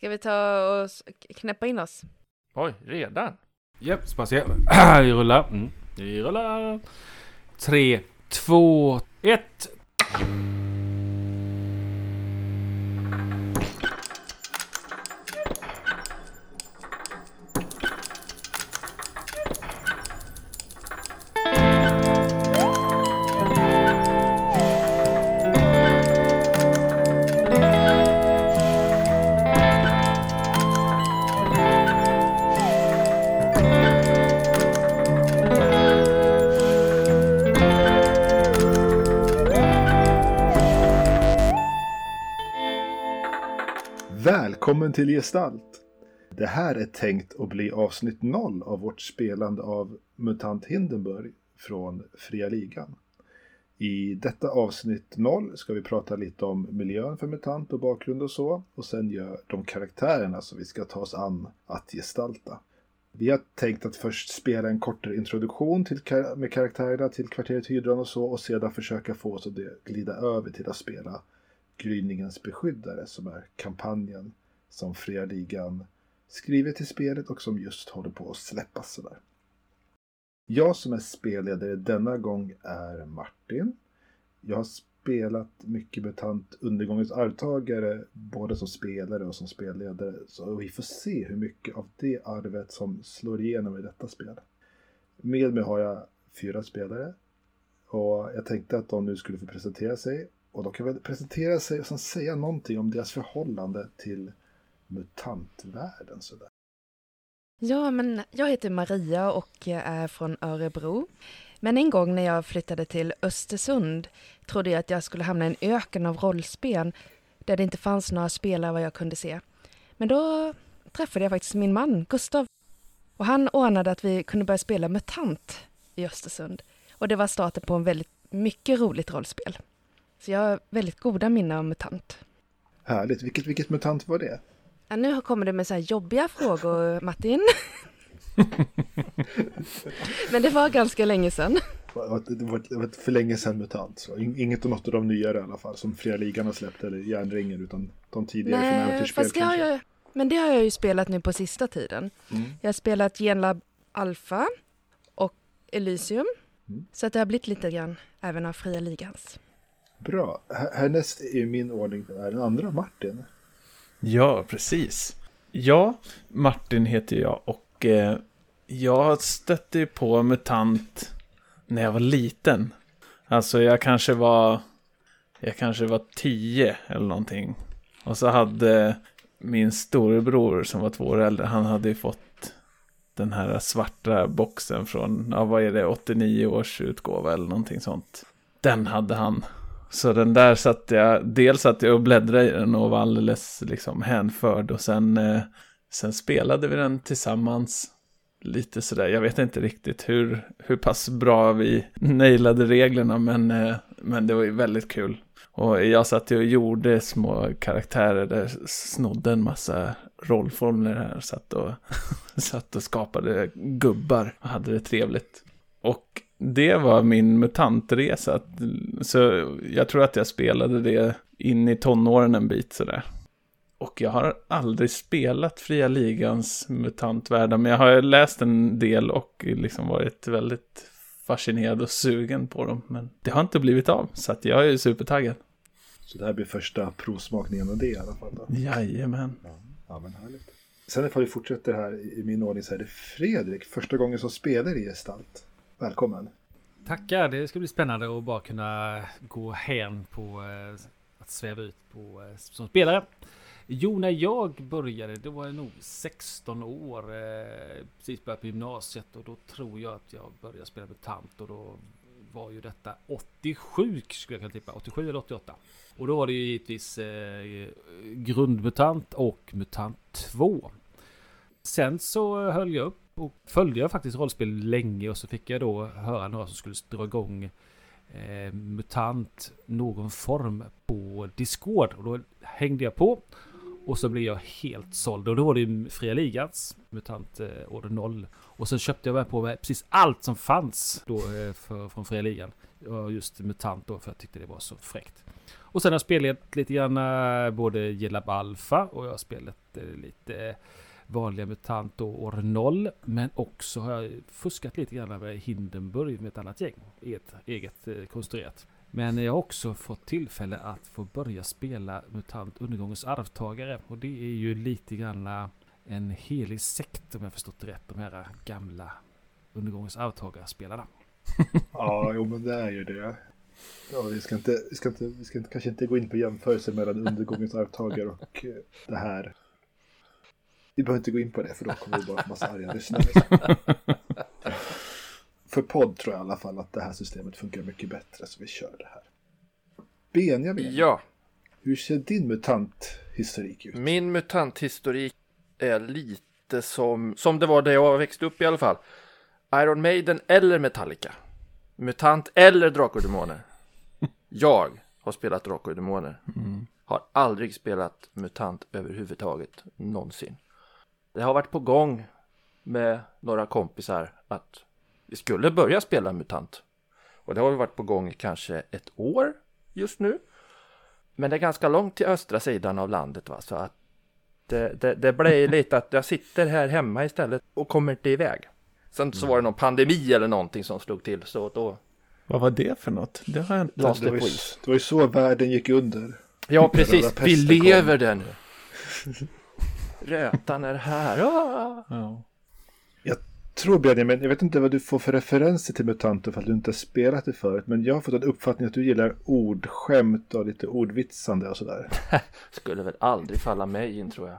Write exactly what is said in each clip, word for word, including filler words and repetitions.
Ska vi ta och knäppa in oss? Oj, redan? Japp, spatial. Vi rullar. Mm. Vi rullar. Tre, två, ett. Välkommen till Gestalt! Det här är tänkt att bli avsnitt noll av vårt spelande av MUTANT Hindenburg från Fria Ligan. I detta avsnitt noll ska vi prata lite om miljön för MUTANT och bakgrund och så. Och sen gör de karaktärerna som vi ska ta oss an att gestalta. Vi har tänkt att först spela en kortare introduktion till, med karaktärerna till kvarteret Hydran och så. Och sedan försöka få oss att glida över till att spela Gryningens beskyddare, som är kampanjen som Fria Ligan skriver till spelet och som just håller på att släppas sådär. Jag som är spelledare denna gång är Martin. Jag har spelat mycket MUTANT Undergångens arvtagare, både som spelare och som spelledare, så vi får se hur mycket av det arvet som slår igenom i detta spel. Med mig har jag fyra spelare och jag tänkte att de nu skulle få presentera sig. Och de kan väl presentera sig och sen säga någonting om deras förhållande till mutantvärlden. Sådär. Ja, men jag heter Maria och är från Örebro. Men en gång när jag flyttade till Östersund trodde jag att jag skulle hamna i en öken av rollspel där det inte fanns några spelare vad jag kunde se. Men då träffade jag faktiskt min man, Gustav. Och han ordnade att vi kunde börja spela MUTANT i Östersund. Och det var starten på en väldigt mycket roligt rollspel. Så jag har väldigt goda minnen av MUTANT. Härligt. Vilket, vilket MUTANT var det? Ja, nu kommer det med så här jobbiga frågor, Martin. Men det var ganska länge sedan. Det var, det var för länge sedan MUTANT. Så inget av något av de nyare i alla fall. Som Fria Ligan har släppt eller Järnringen. Utan de tidigare från äventyrsspel kanske. Jag, men det har jag ju spelat nu på sista tiden. Mm. Jag har spelat Genlab Alpha och Elysium. Mm. Så att det har blivit lite grann även av Fria Ligans. Bra. Härnäst i min ordning är den andra Martin. Ja, precis. Ja, Martin heter jag och eh, jag stötte på MUTANT när jag var liten. Alltså jag kanske var jag kanske var tio eller någonting. Och så hade min storebror som var två år äldre, han hade ju fått den här svarta boxen från, ja, vad är det, åttionio års utgåva eller någonting sånt. Den hade han. Så den där satt jag, dels satt jag och bläddrade i den och var alldeles liksom hänförd. Och sen, eh, sen spelade vi den tillsammans lite sådär. Jag vet inte riktigt hur, hur pass bra vi nailade reglerna, men, eh, men det var ju väldigt kul. Och jag satt och gjorde små karaktärer där, snodde en massa rollformler här. Satt och, satt och skapade gubbar och hade det trevligt. Och det var min mutantresa. Så jag tror att jag spelade det in i tonåren en bit sådär. Och jag har aldrig spelat Fria Ligans mutantvärldar, men jag har läst en del och liksom varit väldigt fascinerad och sugen på dem. Men det har inte blivit av, så att jag är supertaggad. Så det här blir första provsmakningen av det i alla fall då? Jajamän. Ja, ja men härligt. Sen ifall vi fortsätter här i min ordning så är det Fredrik, första gången som spelar i Gestalt. Välkommen. Tackar, det ska bli spännande att bara kunna gå hem på eh, att sväva ut på eh, som spelare. Jo, när jag började, då var jag nog sexton år, eh, precis börjat på gymnasiet, och då tror jag att jag började spela MUTANT, och då var ju detta åttiosju, skulle jag kunna tippa, åttiosju eller åttioåtta. Och då var det ju givetvis eh, grundMUTANT och MUTANT två. Sen så höll jag upp och följde jag faktiskt rollspel länge, och så fick jag då höra några som skulle dra igång eh, MUTANT någon form på Discord, och då hängde jag på och så blev jag helt såld, och då var det Fria Ligans MUTANT eh, Order noll, och så köpte jag med på med precis allt som fanns då eh, för, från Fria Ligan, och just MUTANT då, för jag tyckte det var så fräckt. Och sen har jag spelat lite grann eh, både Gelab Alpha och jag har spelat eh, lite eh, vanliga MUTANT och år noll. Men också har jag fuskat lite grann med Hindenburg med ett annat gäng. Eget, eget eh, konstruerat. Men jag har också fått tillfälle att få börja spela MUTANT Undergångens arvtagare. Och det är ju lite grann en helig sekt om jag förstått det rätt. De här gamla Undergångens arvtagare-spelarna. Ja, jo men det är ju det. Ja, vi ska inte, vi ska inte, vi ska inte, kanske inte gå in på jämförelser mellan Undergångens arvtagare och eh, det här. Vi behöver inte gå in på det för då kommer vi bara en massa arga lyssnare. För podd tror jag i alla fall att det här systemet funkar mycket bättre, så vi kör det här. Benjamin, Ja, hur ser din mutanthistorik ut? min mutanthistorik är lite som, som det var där jag växte upp i alla fall. Iron Maiden eller Metallica. Mutant eller Drakar och Demoner. Jag har spelat Drakar och Demoner. Mm. Har aldrig spelat MUTANT överhuvudtaget någonsin. Det har varit på gång med några kompisar att vi skulle börja spela MUTANT. Och det har varit på gång i kanske ett år just nu. Men det är ganska långt till östra sidan av landet, va? Så att det, det, det blir lite att jag sitter här hemma istället och kommer inte iväg. Sen så var det någon pandemi eller någonting som slog till, så då Vad var det för något? Det har jag inte... lades Det det var, på ju, is. det var ju så världen gick under. Ja, precis. Röda Vi pesten lever kom. den. Rötan är här. Ah! Ja. Tror Benjamin, jag vet inte vad du får för referenser till mutanter för att du inte har spelat det förut, men jag har fått en uppfattning att du gillar ordskämt och lite ordvitsande och sådär. Skulle väl aldrig falla mig in, tror jag.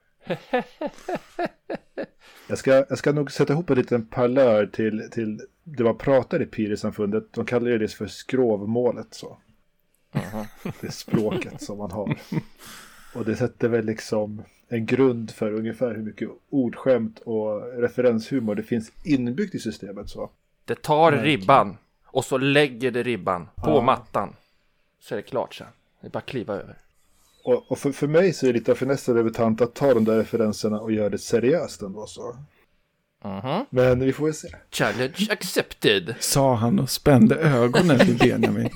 Jag ska, jag ska nog sätta ihop en liten parlör till, till det man pratar i Piri-samfundet. De kallar det för skrovmålet så. Uh-huh. Det språket som man har. Och det sätter väl liksom en grund för ungefär hur mycket ordskämt och referenshumor det finns inbyggt i systemet så. Det tar Verkligen. ribban och så lägger det ribban på Ja. mattan. Så är det klart sen. Det är bara att kliva över. Och, och för, för mig så är det lite av finessen över tant att ta de där referenserna och göra det seriöst ändå så. Uh-huh. Men vi får väl se. Challenge accepted. Sa han och spände ögonen till Benjamin.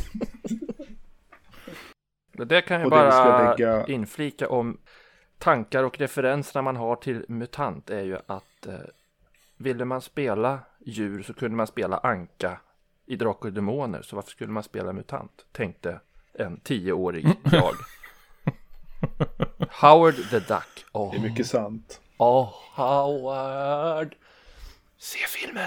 Det där kan jag Och det vi ska bara lägga- inflika om tankar och referenserna man har till MUTANT är ju att eh, ville man spela djur så kunde man spela anka i Drakar och Demoner. Så varför skulle man spela MUTANT? Tänkte en tioårig jag. Howard the Duck. Oh. Det är mycket sant. Åh, Howard. Se filmen.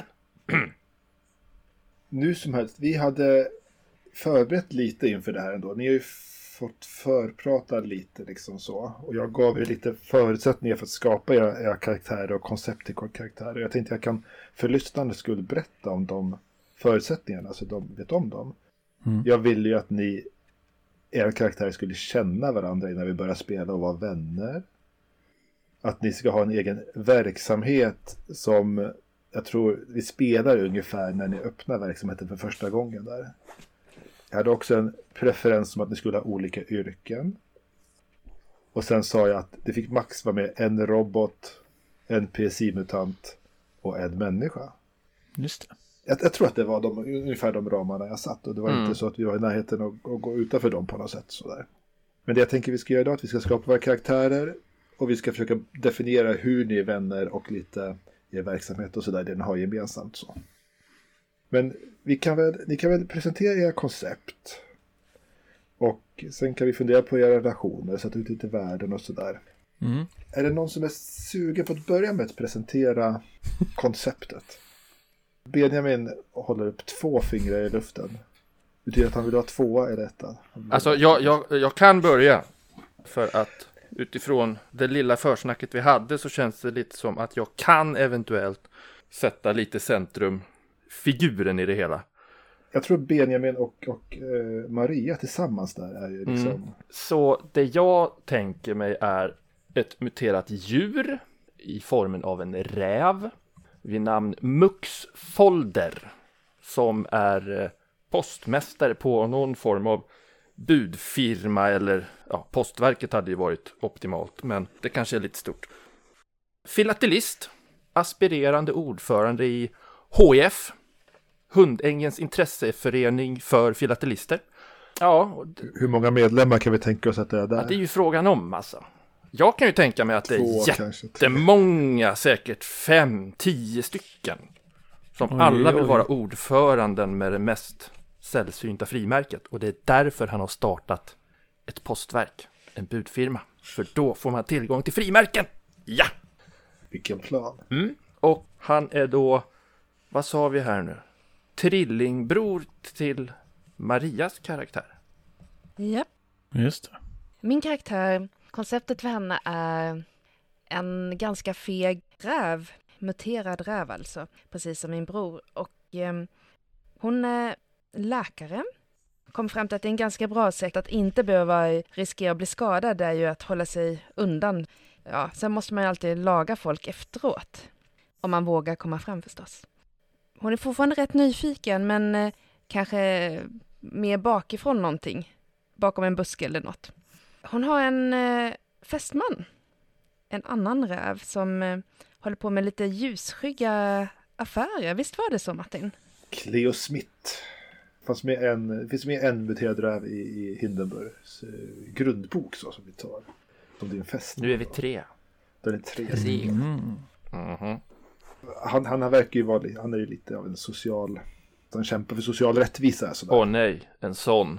Nu som helst, vi hade förberett lite inför det här ändå. Ni har ju fått förprata lite liksom så. Och jag gav er lite förutsättningar för att skapa era, era karaktärer och koncept till karaktärer. Jag tänkte jag kan för lyssnarnas skull berätta om de förutsättningarna så de vet om dem. Mm. Jag ville ju att ni, era karaktärer skulle känna varandra innan vi börjar spela och vara vänner. Att ni ska ha en egen verksamhet som jag tror vi spelar ungefär när ni öppnar verksamheten för första gången där. Jag hade också en preferens om att ni skulle ha olika yrken. Och sen sa jag att det fick max vara med en robot, en P S I-mutant och en människa. Just det. Jag, jag tror att det var de, ungefär de ramarna jag satt. Och det var Mm. inte så att vi var i närheten att, att gå utanför dem på något sätt. Sådär. Men det jag tänker vi ska göra idag är att vi ska skapa våra karaktärer. Och vi ska försöka definiera hur ni är vänner och lite er verksamhet och sådär. Det ni har gemensamt så. Men vi kan väl, ni kan väl presentera era koncept. Och sen kan vi fundera på era relationer. Sätta ut lite värden och sådär. Mm. Är det någon som är sugen på att börja med att presentera konceptet? Benjamin håller upp två fingrar i luften. Betyder att han vill ha tvåa eller etta? Alltså jag, jag, jag kan börja. För att utifrån det lilla försnacket vi hade så känns det lite som att jag kan eventuellt sätta lite centrumfiguren i det hela. Jag tror Benjamin och, och eh, Maria tillsammans där är ju liksom... Mm. Så det jag tänker mig är ett muterat djur i formen av en räv vid namn Mux Folder som är eh, postmästare på någon form av budfirma eller ja, postverket hade ju varit optimalt men det kanske är lite stort. Filatelist, aspirerande ordförande i H I F, Hundängens intresseförening för filatelister. Ja, och d- Hur många medlemmar kan vi tänka oss att det är där? ja, det är ju frågan om alltså. Jag kan ju tänka mig att det Två, är kanske tre. jättemånga, säkert fem, tio stycken. Som Oj, alla vill oj. vara ordföranden med det mest sällsynta frimärket. Och det är därför han har startat ett postverk, en budfirma. För då får man tillgång till frimärken. Ja! Vilken plan. Mm. Och han är då, vad sa vi här nu? Trillingbror till Marias karaktär. Japp. Just det. Min karaktär, konceptet för henne är en ganska feg räv, muterad räv alltså, precis som min bror. Och eh, hon är läkare. Kom fram till att det är en ganska bra sätt att inte behöva riskera att bli skadad, det är ju att hålla sig undan. Ja, sen måste man ju alltid laga folk efteråt, om man vågar komma fram förstås. Hon är fortfarande rätt nyfiken, men eh, kanske mer bakifrån någonting. Bakom en buske eller något. Hon har en eh, fästman. En annan räv som eh, håller på med lite ljusskygga affärer. Visst var det så, Martin? Cleo Smith. Fanns med en, det finns med en muterad räv i, i Hindenburgs eh, grundbok så, som vi tar. Som din fest. Nu är vi tre. Den är tre. Mm. Mhm. Han, han verkar ju vara, li- han är ju lite av en social, han kämpar för social rättvisa. Sådär. Åh nej, en sån.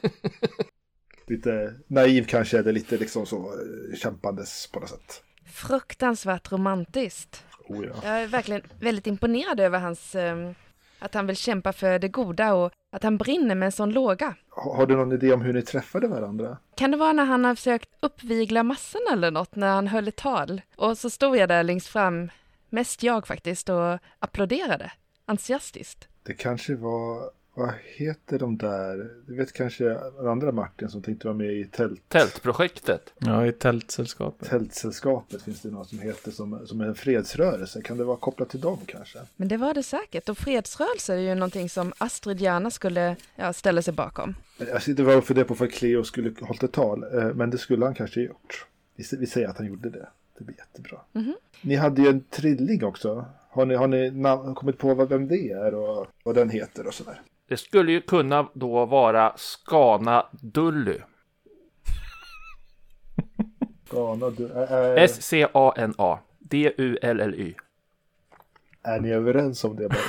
Lite naiv kanske, eller lite liksom så eh, kämpandes på något sätt. Fruktansvärt romantiskt. Oh, ja. Jag är verkligen väldigt imponerad över hans... Eh, att han vill kämpa för det goda och att han brinner med en sån låga. Har, har du någon idé om hur ni träffade varandra? Kan det vara när han har försökt uppvigla massan eller något, när han höll ett tal? Och så stod jag där längst fram, mest jag faktiskt, och applåderade entusiastiskt. Det kanske var, vad heter de där? Du vet kanske den andra Martin som tänkte vara med i tält. Tältprojektet. Ja, i tältsällskapet. Tältsällskapet finns det något som heter som, som en fredsrörelse. Kan det vara kopplat till dem kanske? Men det var det säkert. Och fredsrörelse är ju någonting som Astrid gärna skulle ja, ställa sig bakom. Jag sitter bara för det på för Cleo skulle hållit ett tal. eh, Men det skulle han kanske gjort. Vi, vi säger att han gjorde det. Det blir jättebra. Mhm. Ni hade ju en trilling också. Har ni, har ni nav- kommit på vad, vem det är och vad den heter och sådär? Det skulle ju kunna då vara Skana Dully. Skana, du, är, S C A N A D U L L Y. är ni överens om det? Bara?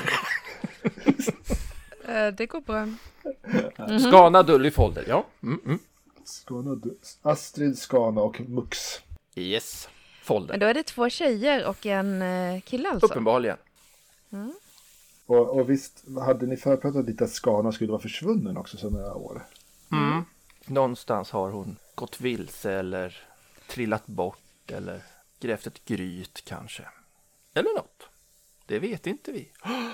Eh, det går bra. Skana Dully Folder, ja. Mm, mm. Skana, du, Astrid, Skana och Mux. Yes, folder. Men då är det två tjejer och en eh, kille alltså. Uppenbarligen. Och, och visst hade ni förpratat lite att Skana skulle vara försvunnen också så några år? Mm. Någonstans har hon gått vilse eller trillat bort eller grävt ett gryt kanske. Eller något. Det vet inte vi.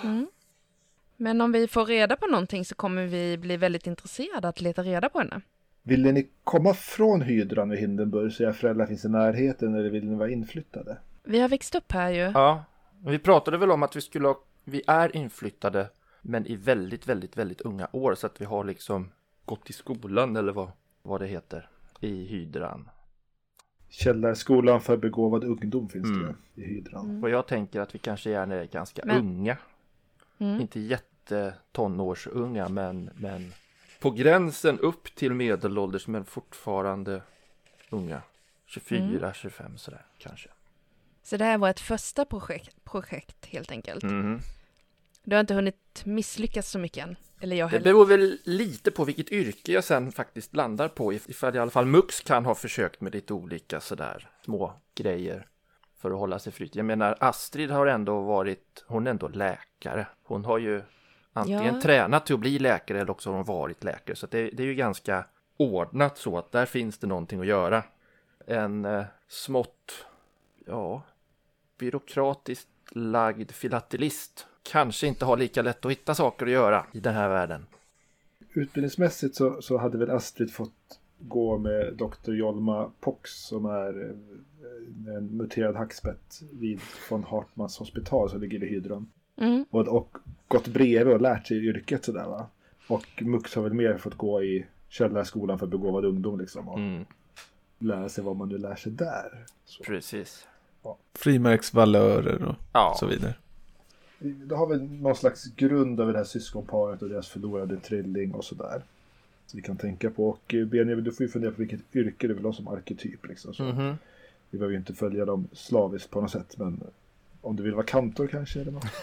Men om vi får reda på någonting så kommer vi bli väldigt intresserade att leta reda på henne. Ville ni komma från hydran i Hindenburg så era föräldrar finns i närheten eller vill ni vara inflyttade? Vi har växt upp här ju. Ja, vi pratade väl om att vi skulle ha, vi är inflyttade men i väldigt, väldigt, väldigt unga år så att vi har liksom gått i skolan eller vad, vad det heter i hydran. Källarskolan för begåvad ungdom finns Mm. det i hydran. Och jag tänker att vi kanske gärna är ganska Men- unga. Mm. Inte jättetonårsunga men, men på gränsen upp till medelålders men fortfarande unga. tjugofyra, tjugofem sådär kanske. Så det här var ett första projekt, projekt helt enkelt. Mhm. Du har inte hunnit misslyckas så mycket än. Eller jag Det heller. beror väl lite på vilket yrke jag sen faktiskt landar på. If- Ifall i alla fall Mux kan ha försökt med lite olika sådär små grejer för att hålla sig flyt. Jag menar Astrid har ändå varit, hon är ändå läkare. Hon har ju antingen Ja. tränat till att bli läkare eller också har hon varit läkare. Så det, det är ju ganska ordnat så att där finns det någonting att göra. En eh, smått, ja, byråkratiskt lagd filatelist kanske inte har lika lätt att hitta saker att göra i den här världen. Utbildningsmässigt så, så hade väl Astrid fått gå med doktor Jolma Pox som är eh, en muterad hackspett vid von Hartmans hospital som ligger i hydran. Mm. Och, och gått bredvid och lärt sig yrket sådär va. Och Mux har väl mer fått gå i källarskolan för begåvad ungdom liksom. Och Mm, lära sig vad man nu lär sig där. Så. precis. Frimärksvalörer och Ja, så vidare. Det har väl någon slags grund över det här syskonparet och deras förlorade trilling och sådär. Så vi kan tänka på. Och Benjamin, du får ju fundera på vilket yrke du vill ha som arketyp. Liksom. Så Mhm. vi behöver ju inte följa dem slaviskt på något sätt. Men om du vill vara kantor kanske. Eller något.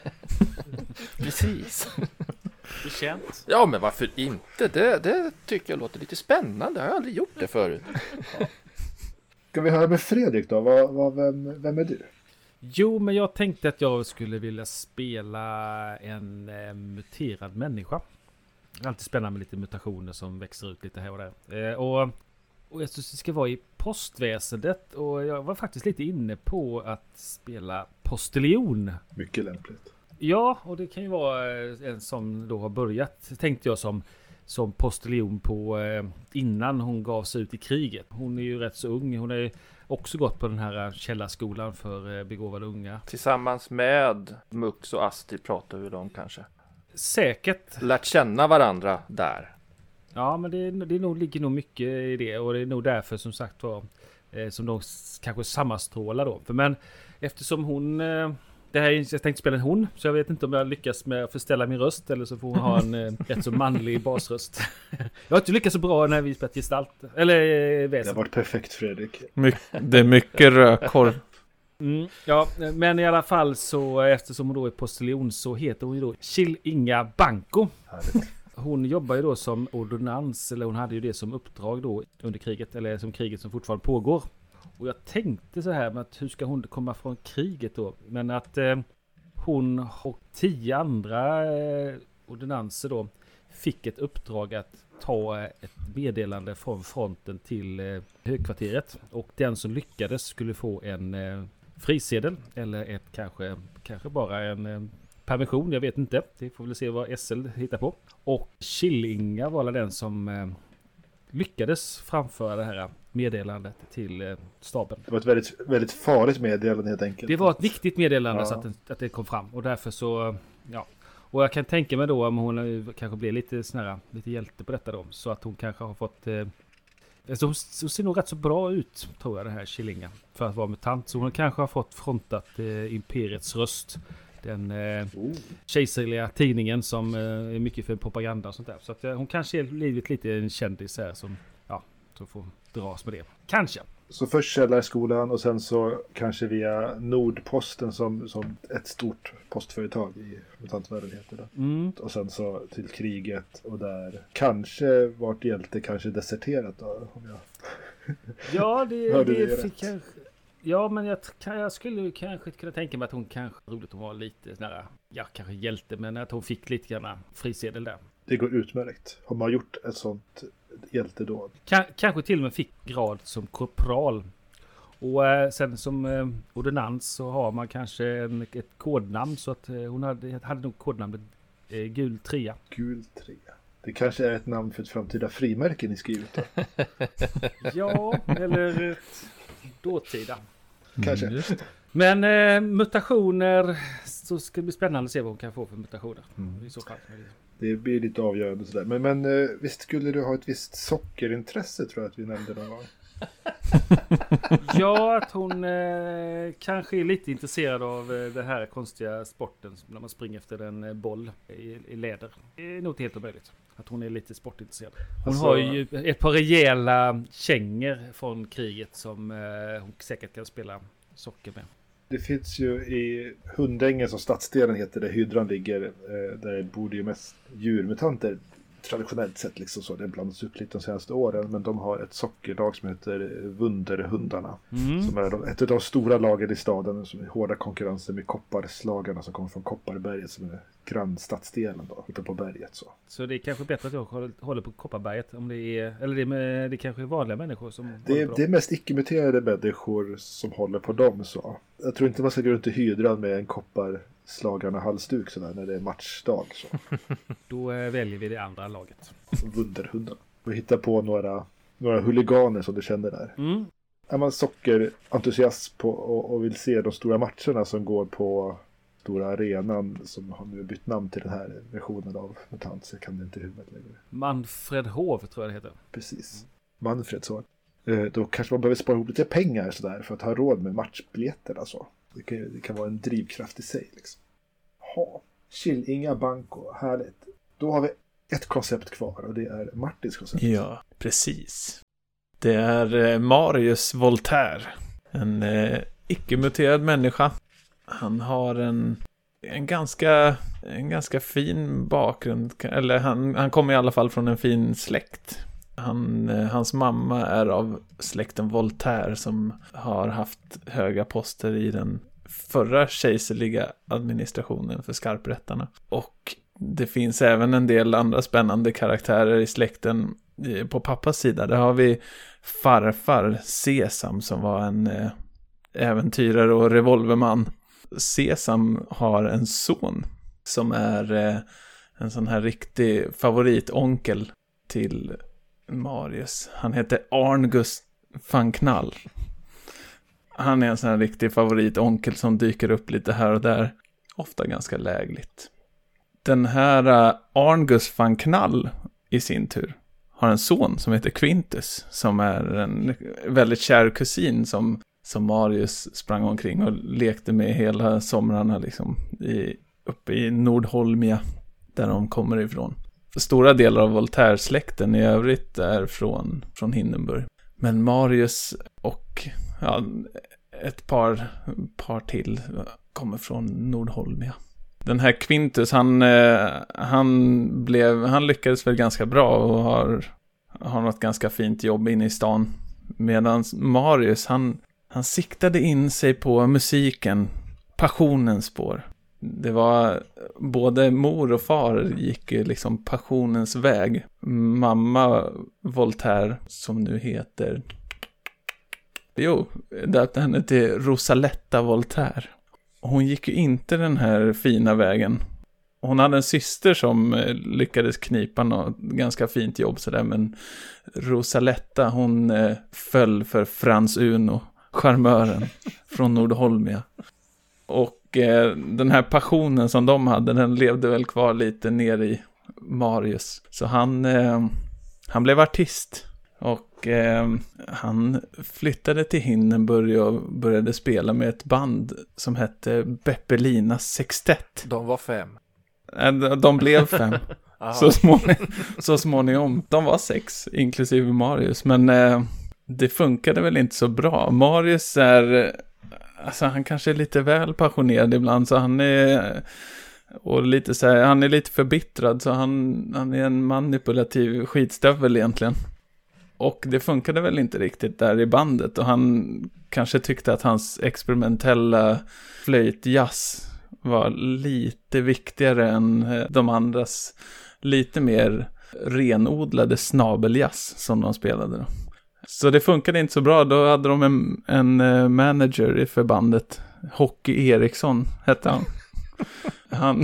Precis. Bekänt. Ja, men varför inte? Det, det tycker jag låter lite spännande. Jag har aldrig gjort det förut. Ska vi höra med Fredrik då? Vad, vad, vem, vem är du? Jo, men jag tänkte att jag skulle vilja spela en eh, muterad människa. Det är alltid spännande med lite mutationer som växer ut lite här och där. Eh, och, och jag syns det ska vara i postväsendet. Och jag var faktiskt lite inne på att spela postiljon. Mycket lämpligt. Ja, och det kan ju vara eh, en som då har börjat, tänkte jag, som, som postiljon på eh, innan hon gav sig ut i kriget. Hon är ju rätt så ung. Hon är också gått på den här källarskolan för begåvade unga. Tillsammans med Mux och Asti pratar vi om kanske. Säkert. Lärt känna varandra där. Ja, men det, det nog, ligger nog mycket i det. Och det är nog därför som sagt var eh, som de s- kanske sammanstrålar då. För men eftersom hon... Eh, det här är, jag tänkte spela en hon, så jag vet inte om jag lyckas med att förställa min röst eller så får hon ha en eh, rätt så manlig basröst. Jag har inte lyckats så bra när vi spelat gestalt. Eller eh, Det väsen. har varit perfekt, Fredrik. My- det är mycket rödkorv. Mm, ja, men i alla fall så eftersom hon då är postiljon så heter hon ju då Kjell-Inga Banko. Härligt. Hon jobbar ju då som ordonnans, eller hon hade ju det som uppdrag då under kriget, eller som kriget som fortfarande pågår. Och jag tänkte så här med att hur ska hon komma från kriget då? Men att eh, hon och tio andra eh, ordonnanser då fick ett uppdrag att ta eh, ett meddelande från fronten till eh, högkvarteret. Och den som lyckades skulle få en eh, frisedel eller ett kanske, kanske bara en eh, permission, jag vet inte. Det får vi se vad S L hittar på. Och Killinga var den som eh, lyckades framföra det här meddelandet till eh, staben. Det var ett väldigt, väldigt farligt meddelande helt enkelt. Det var ett viktigt meddelande Ja. så att, den, att det kom fram. Och därför så, ja. Och jag kan tänka mig då om hon eh, kanske blir lite snära, lite hjälte på detta då. Så att hon kanske har fått... Eh, alltså hon, hon ser nog rätt så bra ut, tror jag, det här Killinga. För att vara mutant. Så hon kanske har fått frontat eh, Imperiets röst. Den eh, Oh. kejserliga tidningen som eh, är mycket för propaganda och sånt där. Så att eh, hon kanske är livet lite en kändis här som, ja, som får dras med det. Kanske. Så först Källarskolan och sen så kanske via Nordposten som, som ett stort postföretag i mutantvärlden heter det. Mm. Och sen så till kriget och där kanske vart hjälte kanske deserterat då. Om jag... Ja, det, Hörde det du fick rätt? kanske... Ja, men jag, kan, jag skulle kanske kunna tänka mig att hon kanske, roligt hon var lite nära, ja, kanske hjälte, men att hon fick lite grann frisedel där. Det går utmärkt. Har man gjort ett sånt hjältedåd? Kan, kanske till och med fick grad som korpral. Och eh, sen som eh, ordonnans så har man kanske en, ett kodnamn, så att eh, hon hade, hade nog kodnamnet eh, Gul trea. Gul tre. Det kanske är ett namn för ett framtida frimärke ni skriver ut då. Ja, eller ett dåtida. Kanske. Mm, just det. Men eh, mutationer, så ska det bli spännande att se vad hon kan få för mutationer. Mm. I så fall. Det blir lite avgörande sådär. Men, men eh, visst skulle du ha ett visst sockerintresse tror jag att vi nämnde någon gång. Ja, att hon eh, kanske är lite intresserad av eh, den här konstiga sporten när man springer efter en eh, boll i, i läder. Det är nog inte helt omöjligt att hon är lite sportintresserad. Hon Alltså- har ju ett par rejäla kängor från kriget som eh, hon säkert kan spela socker med. Det finns ju i Hundängen som stadsdelen heter det, hydran ligger, eh, där bor det ju mest djurmutanter traditionellt sett liksom så. Det har blandats upp lite de senaste åren, men de har ett sockerlag som heter Wunderhundarna. Mm. Som är de, ett av de stora lagen i staden som är hårda konkurrenser med kopparslagarna som kommer från Kopparberget som är grannstadsdelen då, uppe på berget så. Så det är kanske bättre att jag håller- håller på Kopparberget om det är, eller det, är med, det kanske är vanliga människor som Det håller är, på det är dem. mest icke-muterade människor som håller på dem så. Jag tror inte man ska gå runt i hydran med en kopparslagarna halsduk sådär när det är matchdag så. Då eh, väljer vi det andra laget. Wunderhundarna. Och hitta på några, några huliganer som du känner där. Mm. Är man sockerentusiast på och, och vill se de stora matcherna som går på stora arenan som har nu bytt namn till den här versionen av Mutant, så jag kan det inte i huvudet längre. Manfred Hov tror jag det heter. Precis. Manfred så. Eh, Då kanske man behöver spara ihop lite pengar sådär för att ha råd med matchbiljetterna så. Det kan, det kan vara en drivkraft i sig liksom. Ha. Kjell-Inga Banko, härligt. Då har vi ett koncept kvar och det är Martins koncept. Ja, precis. Det är eh, Marius Voltaire. En eh, icke-muterad människa. Han har en, en, ganska, en ganska fin bakgrund. Eller han, han kommer i alla fall från en fin släkt. Han, eh, hans mamma är av släkten Voltaire som har haft höga poster i den förra kejserliga administrationen för skarprättarna. Och det finns även en del andra spännande karaktärer i släkten på pappas sida. Där har vi farfar Sesam som var en eh, äventyrare och revolverman. Sesam har en son som är eh, en sån här riktig favoritonkel till Marius. Han heter Arngus van Knall. Han är en sån här riktig favoritonkel som dyker upp lite här och där. Ofta ganska lägligt. Den här uh, Arngus van Knall i sin tur har en son som heter Quintus. Som är en väldigt kär kusin som, som Marius sprang omkring och lekte med hela somrarna liksom, i, uppe i Nordholmia där de kommer ifrån. För stora delar av Voltaire-släkten i övrigt är från, från Hindenburg. Men Marius och ja, ett par, par till kommer från Nordholmia. Den här Quintus, han, han, blev, han lyckades väl ganska bra och har, har något ganska fint jobb inne i stan. Medan Marius, han, han siktade in sig på musiken, passionens spår. Det var både mor och far gick liksom passionens väg. Mamma Voltaire, som nu heter... Jo, döpte henne till Rosaletta Voltaire. Hon gick ju inte den här fina vägen. Hon hade en syster som lyckades knipa något ganska fint jobb sådär. Men Rosaletta, hon eh, föll för Frans Uno, charmören från Nordholmia. Och eh, den här passionen som de hade, den levde väl kvar lite ner i Marius. Så han, eh, han blev artist. Och eh, han flyttade till Hindenburg och började spela med ett band som hette Beppelinas Sextett. De var fem. De blev fem. så, småningom, så småningom. De var sex, inklusive Marius. Men eh, det funkade väl inte så bra. Marius är... Alltså han kanske är lite väl passionerad ibland. Så han är... Och lite så här, han är lite förbittrad. Så han, han är en manipulativ skitstövel egentligen. Och det funkade väl inte riktigt där i bandet. Och han kanske tyckte att hans experimentella flöjtjazz var lite viktigare än de andras lite mer renodlade snabeljazz som de spelade då. Så det funkade inte så bra. Då hade de en, en manager i förbandet. Hockey Eriksson hette han. han,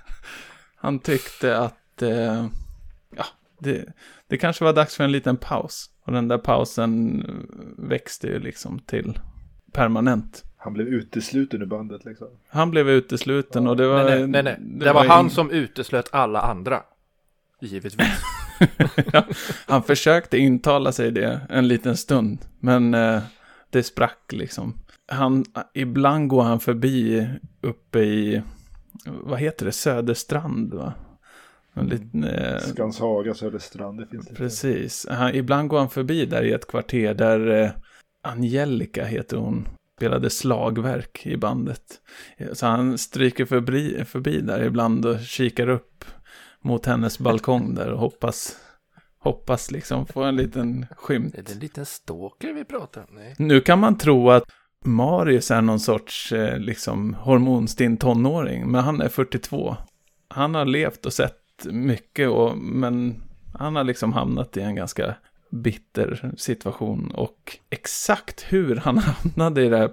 han tyckte att eh, ja, det, det kanske var dags för en liten paus. Och den där pausen växte ju liksom till permanent. Han blev utesluten ur bandet liksom. Han blev utesluten ja. och det var... Nej, nej, nej. nej. Det, det var, var han in... som uteslöt alla andra. Givetvis. ja, han försökte intala sig det en liten stund. Men eh, det sprack liksom. Han, ibland går han förbi uppe i... Vad heter det? Söderstrand va? En liten, eh, Skanshaga, Söderstrand, det finns precis. Han, ibland går han förbi där i ett kvarter där eh, Angelica heter hon. Spelade slagverk i bandet. Så han stryker förbi, förbi där ibland och kikar upp mot hennes balkong där och hoppas, hoppas liksom få en liten skymt. Är det en liten stalker vi pratar om? Nej. Nu kan man tro att Marius är någon sorts eh, liksom hormonstinn tonåring, men han är fyrtiotvå. Han har levt och sett mycket, och, men han har liksom hamnat i en ganska bitter situation, och exakt hur han hamnade i det här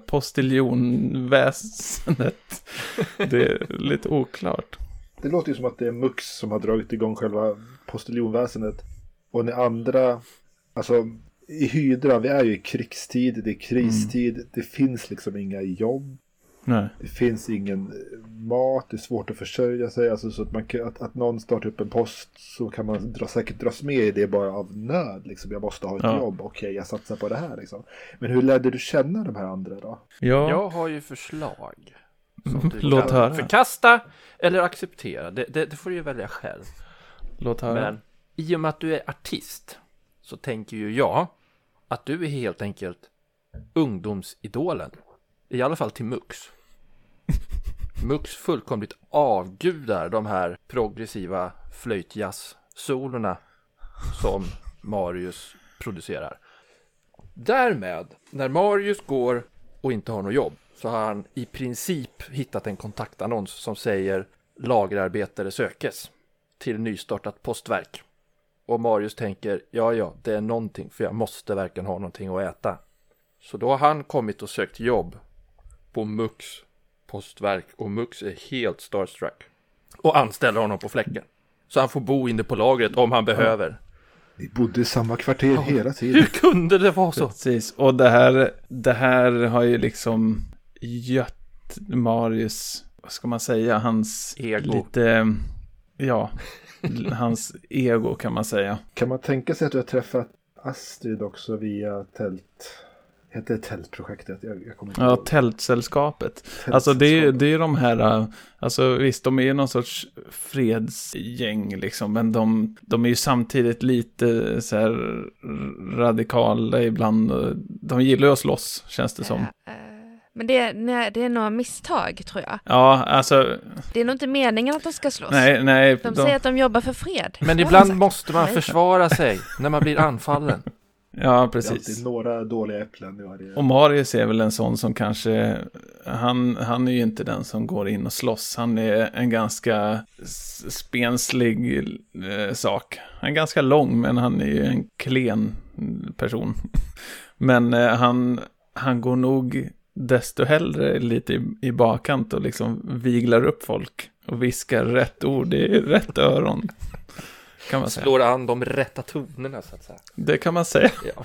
postiljonväsendet det är lite oklart. Det låter ju som att det är Mux som har dragit igång själva postiljonväsendet, och ni andra, alltså i Hydra, vi är ju i krigstid, det är kristid, mm. det finns liksom inga jobb. Nej. Det finns ingen mat, det är svårt att försörja sig, alltså, så att, man, att, att någon startar upp en post, så kan man dra, säkert dras med i det bara av nöd liksom. Jag måste ha ett ja. jobb, okej okay, jag satsar på det här liksom. Men hur lärde du känna de här andra då? Ja. Jag har ju förslag som du Låt höra. Förkasta eller acceptera, det, det, det får du ju välja själv. Låt höra. Men i och med att du är artist så tänker ju jag att du är helt enkelt ungdomsidolen. I alla fall till Mux. Mux fullkomligt avgudar de här progressiva flöjtjazz-solorna som Marius producerar. Därmed, när Marius går och inte har något jobb, så har han i princip hittat en kontaktannons som säger lagerarbetare sökes till nystartat postverk. Och Marius tänker, ja ja, det är någonting, för jag måste verkligen ha någonting att äta. Så då har han kommit och sökt jobb på Mux postverk, och Mux är helt starstruck och anställer honom på fläcken. Så han får bo inne på lagret om han behöver. Vi bodde i samma kvarter hela tiden. Hur kunde det vara så? Precis, och det här, det här har ju liksom gött Marius, vad ska man säga, hans Ego. lite, ja, hans ego kan man säga. Kan man tänka sig att du har träffat Astrid också via tält? Heter det tältprojektet? Jag, jag kommer inte Ja, ihåg. Tältsällskapet. Alltså det är, det är de här, alltså visst, de är ju någon sorts fredsgäng liksom, men de, de är ju samtidigt lite så här radikala ibland. De gillar ju att slåss, känns det som. Eh, eh, Men det är, nej, det är nog misstag, tror jag. Ja, alltså, Det är nog inte meningen att de ska slåss. nej, nej. De säger att de jobbar för fred. Men Det har de ibland sagt. måste man Nej. försvara sig när man blir anfallen. Ja, Det är alltid precis. några dåliga äpplen i varje. Och Marius är väl en sån som kanske, han, han är ju inte den som går in och slåss. Han är en ganska s- spenslig eh, sak. Han är ganska lång, men han är ju en klen person. Men eh, han, han går nog desto hellre lite i, i bakkant och liksom viglar upp folk och viskar rätt ord i rätt öron. Kan man säga. Slår an de rätta tonerna, så att säga. Det kan man säga. Ja.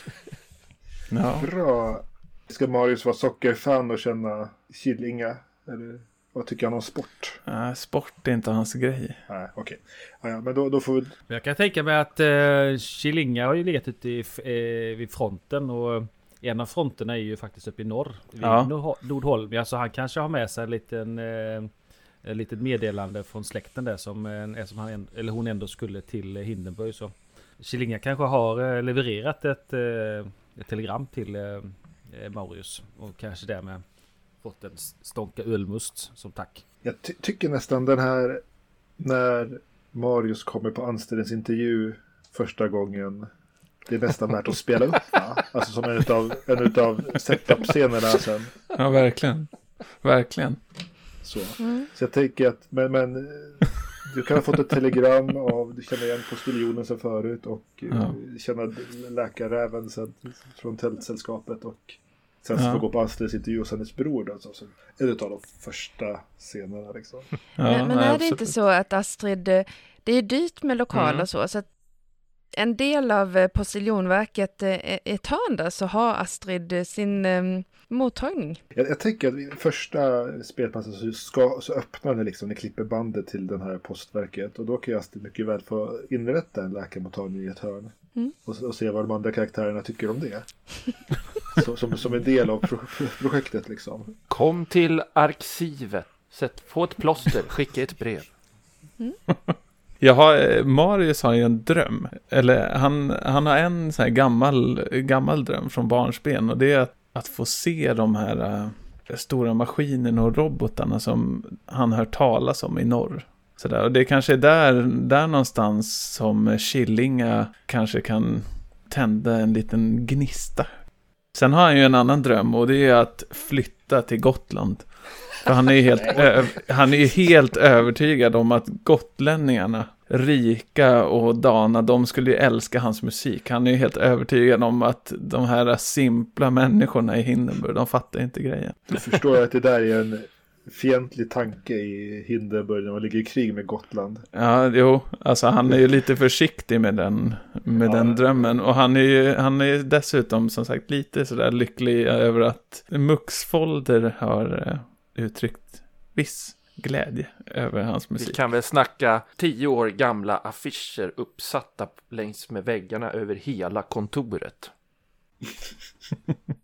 Ja. Bra. Ska Marius vara sockerfan och känna Killinga? Eller vad tycker han om sport? Nej, sport är inte hans grej. Nej, okej. Ja, ja, men då, då får vi... Men jag kan tänka mig att eh, Killinga har ju legat ute i, eh, vid fronten, och en av fronterna är ju faktiskt uppe i norr, vid Ja. Nord- Nordholm. Alltså han kanske har med sig en liten, eh, ett litet meddelande från släkten där som, eh, som han, eller hon ändå skulle till eh, Hindenburg. Så Killinga kanske har eh, levererat ett, eh, ett telegram till eh, Marius och kanske därmed fått en stånka ölmust som tack. Jag ty- tycker nästan den här när Marius kommer på anställningsintervju första gången, det är nästan värt att spela upp, va? Alltså som en utav, en utav setup-scenerna sen. Ja, verkligen. Verkligen. Så. Mm. Så jag tänker att, men, men eh, du kan ha fått ett telegram av, du känner igen postiljonen sen förut och eh, Ja. känner läkarräven sen från tältsällskapet och sen ska Ja. ja. gå på anställningsintervju och sen hennes bror då, så, så är det av de första scenerna liksom. Ja, men men nej, är det absolut. inte så att Astrid, eh, det är dyrt med lokaler Mm. och så, så att en del av eh, postiljonverket eh, är ett hörn där, så har Astrid eh, sin eh, mottagning. Jag, jag tänker att vid första spelpasset så, ska, så öppnar det liksom, ni klipper bandet till den här postverket och då kan jag Astrid mycket väl få inrätta en läkarmottagning i ett hörn. Mm. Och, och se vad de andra karaktärerna tycker om det. Så, som, som en del av pro, projektet liksom. Kom till arkivet. Sätt, få ett plåster, skicka ett brev. Jag har, Marius har ju en dröm. Eller han, han har en sån här gammal, gammal dröm från barnsben. Och det är att, att få se de här äh, stora maskinerna och robotarna som han hör talas om i norr. Så där. Och det kanske är där, där någonstans som Killinga kanske kan tända en liten gnista. Sen har han ju en annan dröm, och det är att flytta till Gotland. För han är ju helt, ö- han är ju helt övertygad om att gotlänningarna, Rika och Dana, de skulle ju älska hans musik. Han är ju helt övertygad om att de här simpla människorna i Hindenburg, de fattar inte grejen. Du förstår att det där är en fientlig tanke i Hindenburg när man ligger i krig med Gotland. Ja, jo, alltså han är ju lite försiktig med den, med Ja. den drömmen. Och han är ju han är ju dessutom som sagt lite sådär lycklig över att Muxfolder har eh, uttryckt viss glädje över hans Vi musik. kan väl snacka tio år gamla affischer uppsatta längs med väggarna över hela kontoret.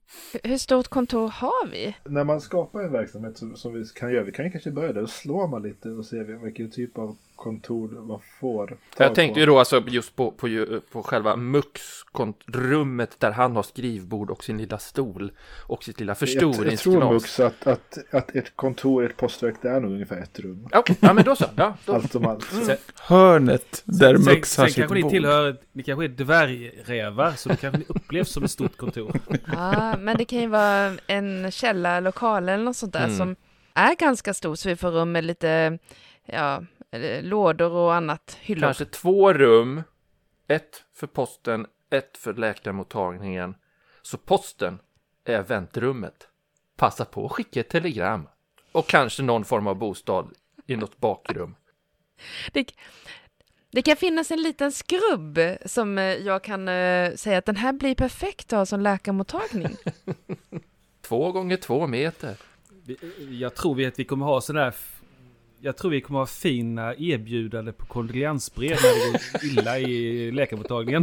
Hur stort kontor har vi? När man skapar en verksamhet som, som vi kan göra, vi kan ju kanske börja där och slår man lite och se vilken typ av kontor man får. Jag tänkte på. ju då alltså just på, på, på själva Mux-rummet där han har skrivbord och sin lilla stol och sitt lilla förstoringsglas. Jag, jag tror Mux att, att, att ett kontor, ett postverk, det är nog ungefär ett rum. Okej, okay. Ja men då så. Ja, då. Allt som allt. Mm. Hörnet där sen, Mux sen, har sen sitt kanske ni bord. tillhör, ni kanske är dvärgrävar, så det kanske ni upplevs som ett stort kontor. Ja, men det kan ju vara en källarlokal eller något sånt där Mm. som är ganska stor, så vi får rum med lite, ja, lådor och annat, hyllor. Kanske två rum, ett för posten, ett för läkarmottagningen. Så posten är väntrummet. Passa på att skicka ett telegram. Och kanske någon form av bostad i något bakrum. Det, det kan finnas en liten skrubb som jag kan uh, säga att den här blir perfekt att ha som läkarmottagning. Två gånger två meter. Jag tror vi att vi kommer ha sådär. Jag tror vi kommer ha fina erbjudande på kondoleansbrev när det går illa i läkarmottagningen.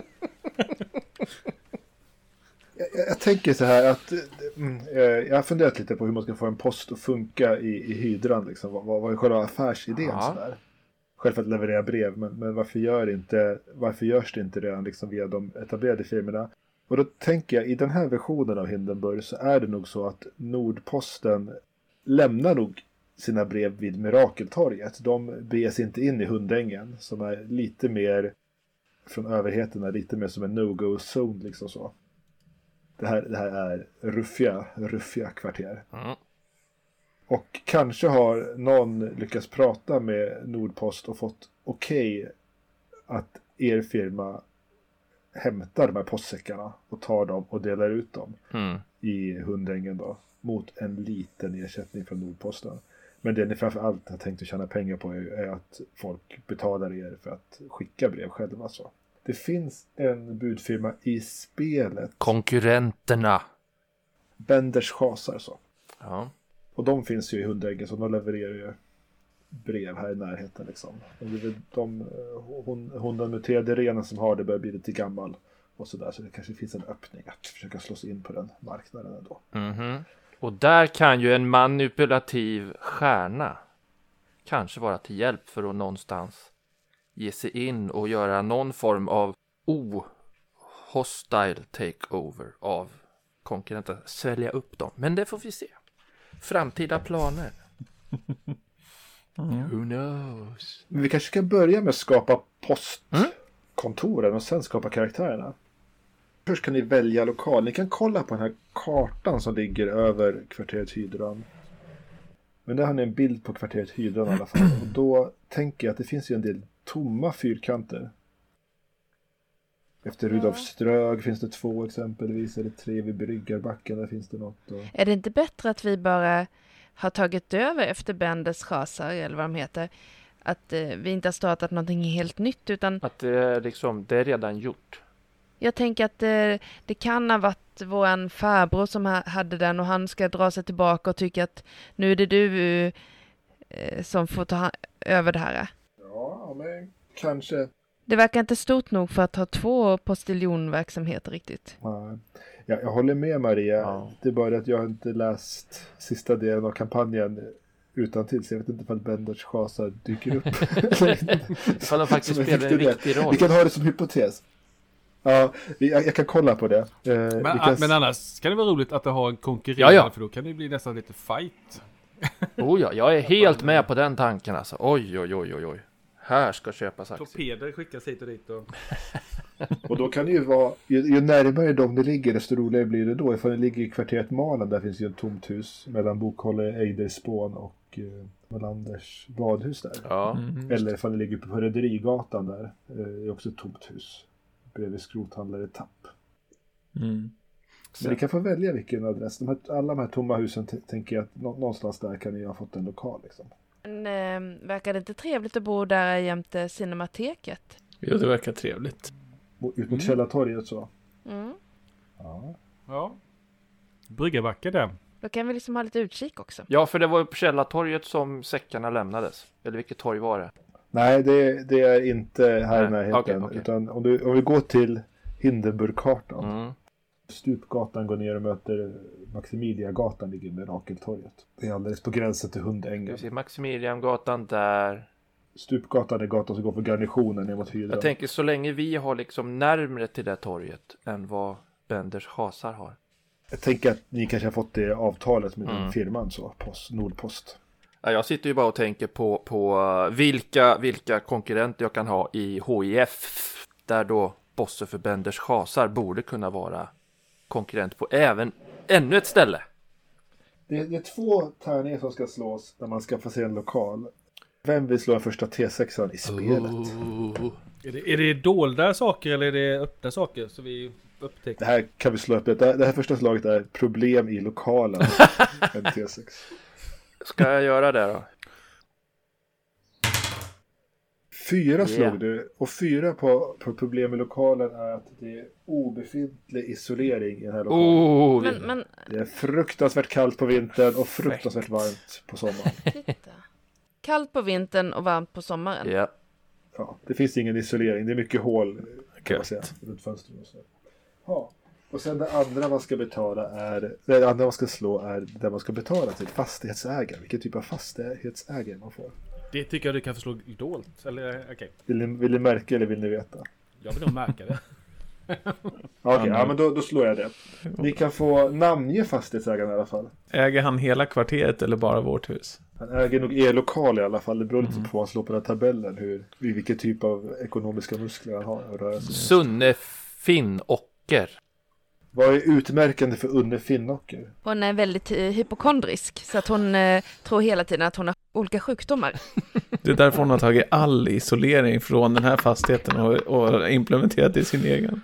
Jag, jag, jag tänker så här att mm, jag har funderat lite på hur man ska få en post att funka i, i hydran. Liksom. Vad, vad är själva affärsidén? Ja. Så där? Självklart leverera brev, men, men varför, gör inte, varför görs det inte redan liksom via de etablerade firmorna? Och då tänker jag, i den här versionen av Hindenburg så är det nog så att Nordposten lämnar nog sina brev vid Mirakeltorget. De beger sig inte in i Hundängen som är lite mer från överheten, är lite mer som en no-go-zone liksom så. Det här, det här är ruffiga, ruffiga kvarter. Mm. Och kanske har någon lyckats prata med Nordpost och fått okej okay att er firma hämtar de här postsäckarna och tar dem och delar ut dem Mm. i Hundängen då, mot en liten ersättning från Nordposten. Men det ni framförallt har tänkt att tjäna pengar på är, är att folk betalar er för att skicka brev själva. Så. Det finns en budfirma i spelet. Konkurrenterna. Benders Chasar så. Ja. Och de finns ju i Hundängen, så de levererar ju brev här i närheten liksom. Och det är väl de, hon, hon den muterade renen som har det börjar bli lite gammal och sådär, så det kanske finns en öppning att försöka slå sig in på den marknaden ändå. Mhm. Och där kan ju en manipulativ stjärna kanske vara till hjälp för att någonstans ge sig in och göra någon form av o-hostile takeover av konkurrenter. Svälja upp dem. Men det får vi se. Framtida planer. Mm. Who knows? Men vi kanske ska börja med att skapa postkontoren och sen skapa karaktärerna. Först kan ni välja lokal. Ni kan kolla på den här kartan som ligger över kvarteret Hydran. Men där har ni en bild på kvarteret Hydran i alla fall. Och då tänker jag att det finns ju en del tomma fyrkanter. Efter Rudolf Strög finns det två exempelvis. Eller tre vid Bryggarbacken. Där finns det något. Och... Är det inte bättre att vi bara har tagit över efter Benders Chasar eller vad de heter? Att eh, vi inte har startat någonting helt nytt, utan... Att det är, liksom, det är redan gjort. Jag tänker att det, det kan ha varit vår farbror som ha, hade den och han ska dra sig tillbaka och tycka att nu är det du eh, som får ta över det här. Ja, men kanske... Det verkar inte stort nog för att ha två postiljonverksamheter riktigt. Ja, jag, jag håller med Maria. Ja. Det är bara att jag inte läst sista delen av kampanjen utan till, så jag vet inte om Benders Chasar dyker upp. Ifall de faktiskt spelar en viktig roll. Vi kan ha det som hypotes. Ja, vi, jag, jag kan kolla på det. Eh, Men, vi kan... men annars kan det vara roligt att det har en konkurrent, Ja, ja. för då kan det bli nästan lite fight. Oh ja, jag är helt med på den tanken alltså. Oj, oj, oj, oj, oj. Här ska köpas aktier. Torpeder skickas hit och dit. Och... och då kan det ju vara, ju, ju närmare de det ligger, desto roligare blir det då. Ifall det ligger i kvarteret Malen, där finns ju ett tomt hus mellan Bokhålle, Eiderspån och eh, Melanders badhus där. Ja. Mm. Eller ifall det ligger på Rederigatan där, eh, är också ett tomt hus. Bredvid skrothandlare Tapp. Mm. Men ni kan få välja vilken adress. De här, alla de här tomma husen t- tänker jag att nå- någonstans där kan ni ha fått en lokal liksom. Men eh, verkar det inte trevligt att bo där jämte Cinemateket? Jo, det verkar trevligt. Och ut mot Mm. Källartorget så. Mm. Ja. Ja. Bryggarbacken där. Då kan vi liksom ha lite utkik också. Ja, för det var ju på Källartorget som säckarna lämnades. Eller vilket torg var det? Nej, det, det är inte här i Nej, närheten. okej, okej. Utan om, du, om vi går till Hindenburgkartan. Mm. Stupgatan går ner och möter Maximiliagatan ligger med Rakeltorget. Det är alldeles på gränsen till Hundängen. Du ser Maximiliangatan där. Stupgatan är gatan som går för garnisionen ner mot Hydran. Jag tänker så länge vi har liksom närmare till det torget än vad Benders hasar har. Jag tänker att ni kanske har fått det avtalet med Mm. den firman så, post, Nordpost. Ja, jag sitter ju bara och tänker på, på uh, vilka, vilka konkurrenter jag kan ha i H I F. Där då Bosse för Benders hasar borde kunna vara konkurrent på även ännu ett ställe. Det är, det är två tärningar som ska slås när man ska få se en lokal. Vem vill slå den första T sexan i spelet? Oh. Är det, är det dolda saker eller är det öppna saker? Så vi upptäcker. Det här kan vi slå upp. Det här, det här första slaget är problem i lokalen. En T sex. Ska jag göra det då? Fyra slog Yeah. du. Och fyra på, på problem i lokalen är att det är obefintlig isolering i den här lokalen. Oh, Men, men Det är fruktansvärt kallt på vintern och fruktansvärt varmt på sommaren. titta. Kallt på vintern och varmt på sommaren. ja. Ja, det finns ingen isolering. Det är mycket hål kan man säga, Gött. runt fönstren och så. Ja. Och sen det andra man ska betala är det andra man ska slå är där man ska betala till fastighetsägaren. Vilken typ av fastighetsägare man får. Det tycker jag du kan förslå dolt. Eller okej. Okay. Vill ni, vill ni märka eller vill ni veta? Jag vill nog märka det. Okej, okay, ja, men då, då slår jag det. Ni kan få namnge fastighetsägaren i alla fall. Äger han hela kvarteret eller bara vårt hus? Han äger nog er lokal i alla fall. Det beror lite på vad han slår på den här tabellen. Hur, vilken typ av ekonomiska muskler han har att röra sig med. Sunne Finnocker. Vad är utmärkande för Unne Finnocker? Hon är väldigt eh, hypokondrisk så att hon eh, tror hela tiden att hon har olika sjukdomar. Det är därför hon har tagit all isolering från den här fastigheten och, och implementerat det i sin egen.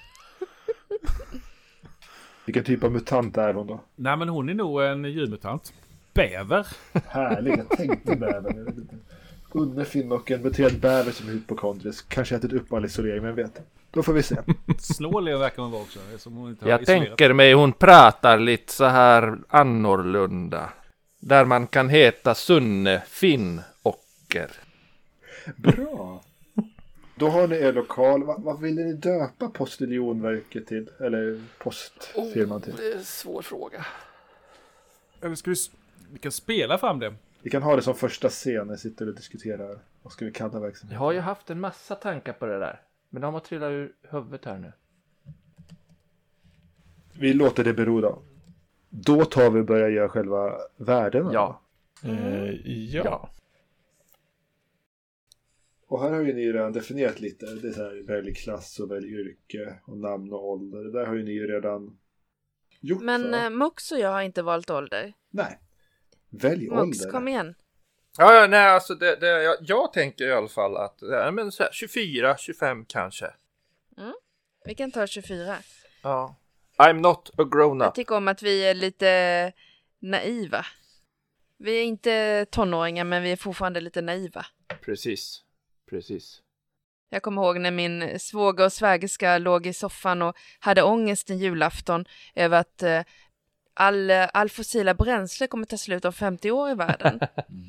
Vilken typ av mutant är hon då? Nej, men hon är nog en djurmutant. Bäver. Härlig, jag tänkte bäver. Unne Finnocker, betyder bäver som är hypokondrisk. Kanske ätit upp all isolering, men vet. Då får vi se. Snålig verkar hon vara också. Som hon inte har Jag isolerat. tänker mig hon pratar lite så här annorlunda. Där man kan heta Sunne Finnocker. Bra. Då har ni er lokal. Vad, vad vill ni döpa postiljonverket till? Eller postfirman till? Det är en svår fråga. Eller ska vi, vi kan spela fram det. Vi kan ha det som första scen när vi sitter och diskuterar. Vad ska vi kalla verksamheten? Jag har ju haft en massa tankar på det där. Men de har trillat ur huvudet här nu. Vi låter det bero då. Då tar vi och börjar göra själva värdena. Ja. Eh, ja. Ja. Och här har ju ni redan definierat lite. Det är så här, välj klass och välj yrke och namn och ålder. Det där har ju ni ju redan gjort. Men va? eh, Mox och jag har inte valt ålder. Nej. Välj Mox, ålder. kom igen. Ja, ja, nej, alltså det, det, jag, jag tänker i alla fall att ja, men så här, tjugofyra, tjugofem kanske. Vi kan ta tjugofyra. Ja. I'm not a grown Jag up. tycker om att vi är lite naiva. Vi är inte tonåringar, men vi är fortfarande lite naiva. Precis. Precis. Jag kommer ihåg när min svåger och svägerska låg i soffan och hade ångest en julafton över att eh, all, all fossila bränsle kommer ta slut om femtio år i världen.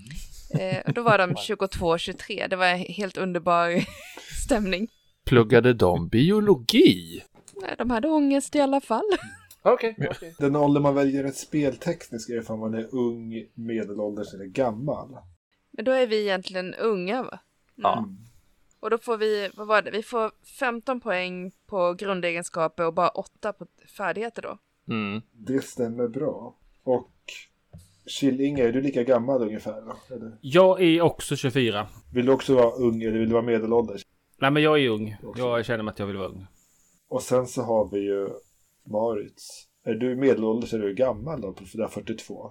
eh, då var de tjugotvå tjugotre. Det var en helt underbar stämning. Pluggade de biologi? Nej, de hade ångest i alla fall. Okej. Okay, okay. Den ålder man väljer ett speltekniskt är om man är ung, medelålders eller gammal. Men då är vi egentligen unga, va? Ja. Och då får vi, vad var det? Vi får femton poäng på grundegenskaper och bara åtta på färdigheter då. Mm. Det stämmer bra. Och Killinge, är du lika gammal ungefär då? Eller? Jag är också tjugofyra. Vill du också vara ung eller vill du vara medelålders? Nej, men jag är ung. Jag känner mig att jag vill vara ung. Och sen så har vi ju Marits. Är du medelålders eller är du gammal då? För det är fyrtiotvå.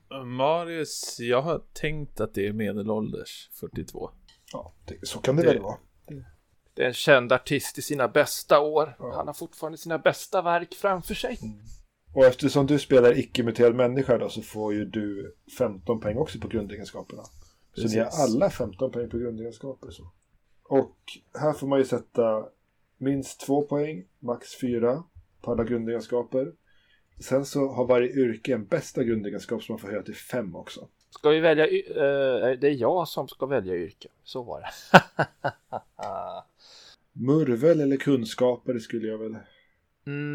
Marius, jag har tänkt att det är medelålders fyrtiotvå. Ja, det, så kan det, Det- väl vara. Det är en känd artist i sina bästa år. Ja. Han har fortfarande sina bästa verk framför sig. Och eftersom du spelar icke-muterad människa då så får ju du femton poäng också på grundegenskaperna. Så ni har Precis. alla femton poäng på grundegenskaper. Så. Och här får man ju sätta minst två poäng, max fyra på alla grundegenskaper. Sen så har varje yrke en bästa grundegenskap som man får höja till fem också. Ska vi välja... y- eh, det är jag som ska välja yrke. Så var det. Murvel eller kunskaper skulle jag väl... Mm.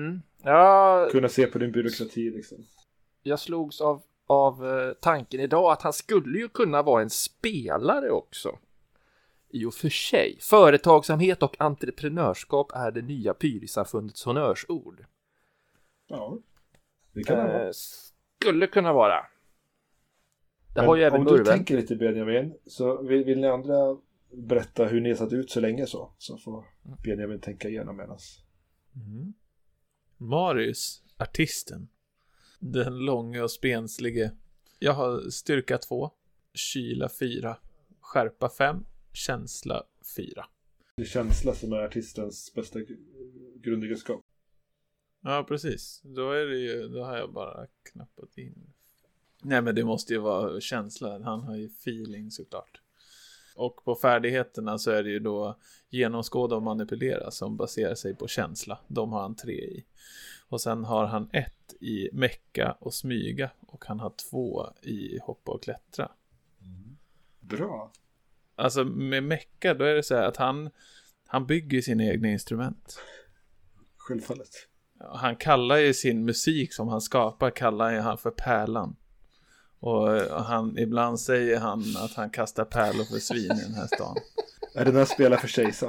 Ja, Kunna se på din byråkrati liksom. jag slogs av, av eh, tanken idag att han skulle ju kunna vara en spelare också. I och för sig. Företagsamhet och entreprenörskap är det nya Pyrisamfundets honnörsord. Ja, det kan det vara. Eh, skulle kunna vara. Det Men har ju även om du Murven. tänker lite Benjamin, så vill, vill ni andra berätta hur ni har satt ut så länge så? Så får Benjamin tänka igenom medans. Mm. Marius, artisten. Den långa och spenslige. Jag har styrka två, kyla fyra, skärpa fem, känsla fyra. Det är känsla som är artistens bästa grundegenskap. Ja, precis. Då är det ju, då har jag bara knappat in. Nej, men det måste ju vara känsla. Han har ju feeling såklart. Och på färdigheterna så är det ju då genomskåda och manipulera som baserar sig på känsla. De har han tre i. Och sen har han ett i mecka och smyga. Och han har två i hoppa och klättra. Bra. Alltså med mecka då är det så här att han, han bygger sina egna instrument. Självfallet. Han kallar ju sin musik som han skapar kallar ju han för pärlan. Och han, ibland säger han att han kastar pärlor för svin i den här stan. Är det när han spelar för kejsaren?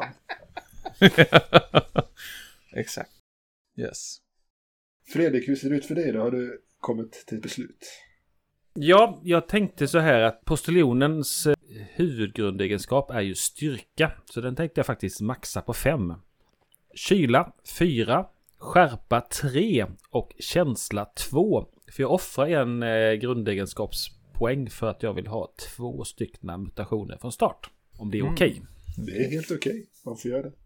Exakt. Yes. Fredrik, hur ser det ut för dig då? Har du kommit till ett beslut? Ja, jag tänkte så här att postiljonens huvudgrundegenskap är ju styrka. Så den tänkte jag faktiskt maxa på fem. Kyla fyra, skärpa tre och känsla två. För jag offrar en eh, grundegenskapspoäng för att jag vill ha två stycken mutationer från start. Om det är Mm. okej. Det är helt okej. Man får göra det.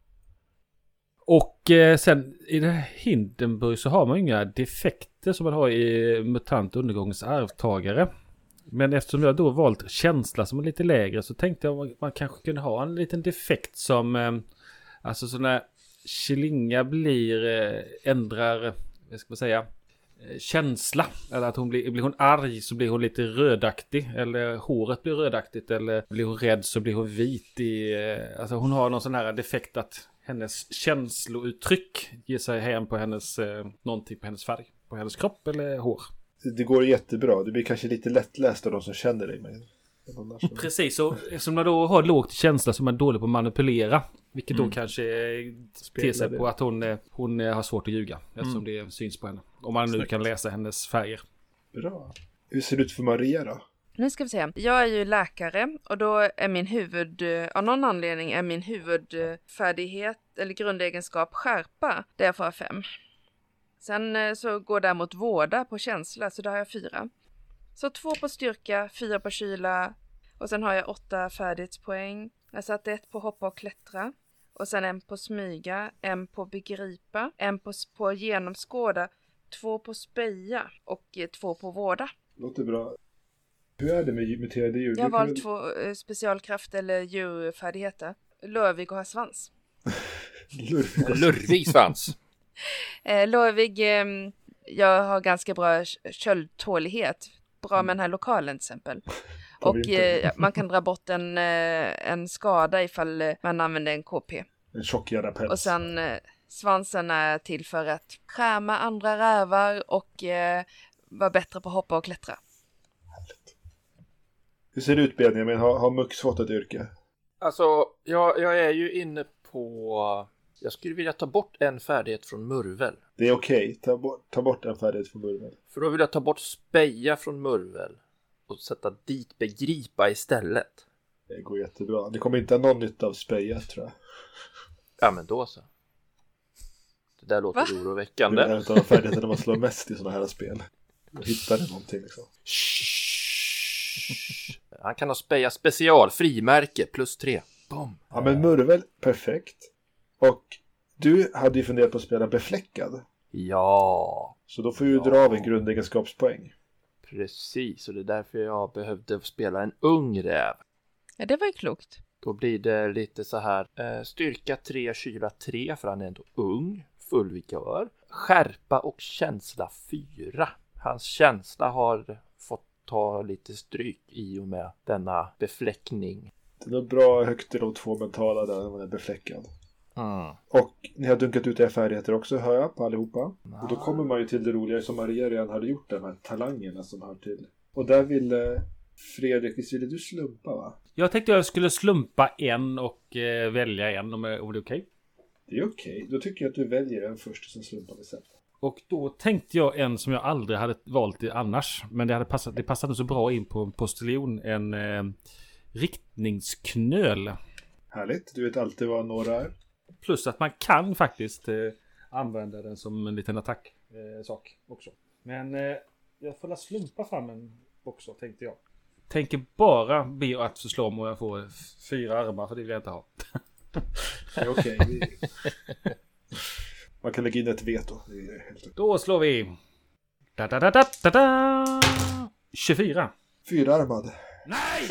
Och eh, sen i det här Hindenburg så har man ju inga defekter som man har i mutant undergångens arvtagare. Men eftersom jag då valt känsla som är lite lägre så tänkte jag att man kanske kunde ha en liten defekt som eh, alltså sån här Killinga blir eh, ändrar, vad ska man säga, eh, känsla. Eller att hon blir, blir hon arg så blir hon lite rödaktig. Eller håret blir rödaktigt. Eller blir hon rädd så blir hon vit. I, eh, alltså hon har någon sån här defekt att hennes känslouttryck ger sig hem på hennes, eh, någonting på hennes färg. På hennes kropp eller hår. Det går jättebra. Det blir kanske lite lättläst av de som känner dig. Men Precis, så eftersom man då har lågt känsla så är man dålig på att manipulera. Vilket Mm. då kanske ter sig på att hon, hon har svårt att ljuga. Eftersom Mm. det syns på henne. Om man nu Snyggt. kan läsa hennes färger. Bra. Hur ser det ut för Maria då? Nu ska vi se. Jag är ju läkare och då är min huvud, av någon anledning är min huvudfärdighet eller grundegenskap skärpa. Det får jag fem. Sen eh, så går däremot vårda på känsla så där har jag fyra. Så två på styrka, fyra på kyla och sen har jag åtta färdighetspoäng. Jag satte ett på hoppa och klättra och sen en på smyga, en på begripa, en på, på genomskåda, två på speja och eh, två på vårda. Låter bra. Hur är det med muterade djur? Jag har Du kan valt väl- två eh, specialkraft eller djurfärdigheter. Lövig och har svans. Lurvig. Lurvig svans. Eh, Lövig, eh, jag har ganska bra k- köldtålighet. Bra med den här lokalen till exempel. På Och vintern. eh, man kan dra bort en, eh, en skada ifall eh, man använder en K P. En tjock jävla päls. Och sen eh, svansen är till för att skärma andra rävar och eh, vara bättre på att hoppa och klättra. Hur ser det ut Benjamin? Har, har Mux fått ett yrke? Alltså, jag, jag är ju inne på... Jag skulle vilja ta bort en färdighet från Murvel. Det är okej. Ta, bort, ta bort en färdighet från Murvel. För då vill jag ta bort speja från Murvel. Och sätta dit begripa istället. Det går jättebra. Det kommer inte ha någon nytta av speja tror jag. Ja, men då så. Det där låter Va? Det är oroväckande. en av de färdigheterna man slår mest i sådana här spel. Då hittar du någonting liksom. Han kan ha speja special, frimärke, plus tre. Boom. Ja men Murvel, perfekt. Och du hade ju funderat på att spela befläckad. Ja, Så då får du ju Ja. dra av en grundegenskapspoäng. precis. Och det är därför jag behövde spela en ung räv. Ja, det var ju klokt. Då blir det lite så här. Eh, styrka tre, kyla tre, för han är ändå ung. Full vigör. Skärpa och känsla fyra. Hans känsla har fått ta lite stryk i och med denna befläckning. Det är nog bra högt i de två mentala där när man är befläckad. Mm. Och ni har dunkat ut era färdigheter också, hör jag, på allihopa. Och då kommer man ju till det roliga som Maria redan hade gjort, de här talangerna som hör till. Och där ville Fredrik, visst ville du slumpa, va? Jag tänkte jag skulle slumpa en och eh, välja en om, om det är okej. Okay. Det är okej. Okay. Då tycker jag att du väljer en först och sen slumpar vi sen. Och då tänkte jag en som jag aldrig hade valt annars. Men det hade passat, det passade så bra in på en postiljon. En eh, riktningsknöl. Härligt. Du vet alltid vad några är. Plus att man kan faktiskt eh, använda den som en liten attack eh, sak också. Men eh, jag får la slumpa fram en också, tänkte jag. Tänker bara be att förslå om jag får fyra armar, för det vill jag inte ha. Det är okej. Vi... Man kan lägga in ett veto. Det är helt... Då slår vi. Da, da, da, da, da, da. tjugofyra. Fyrarmad. Nej!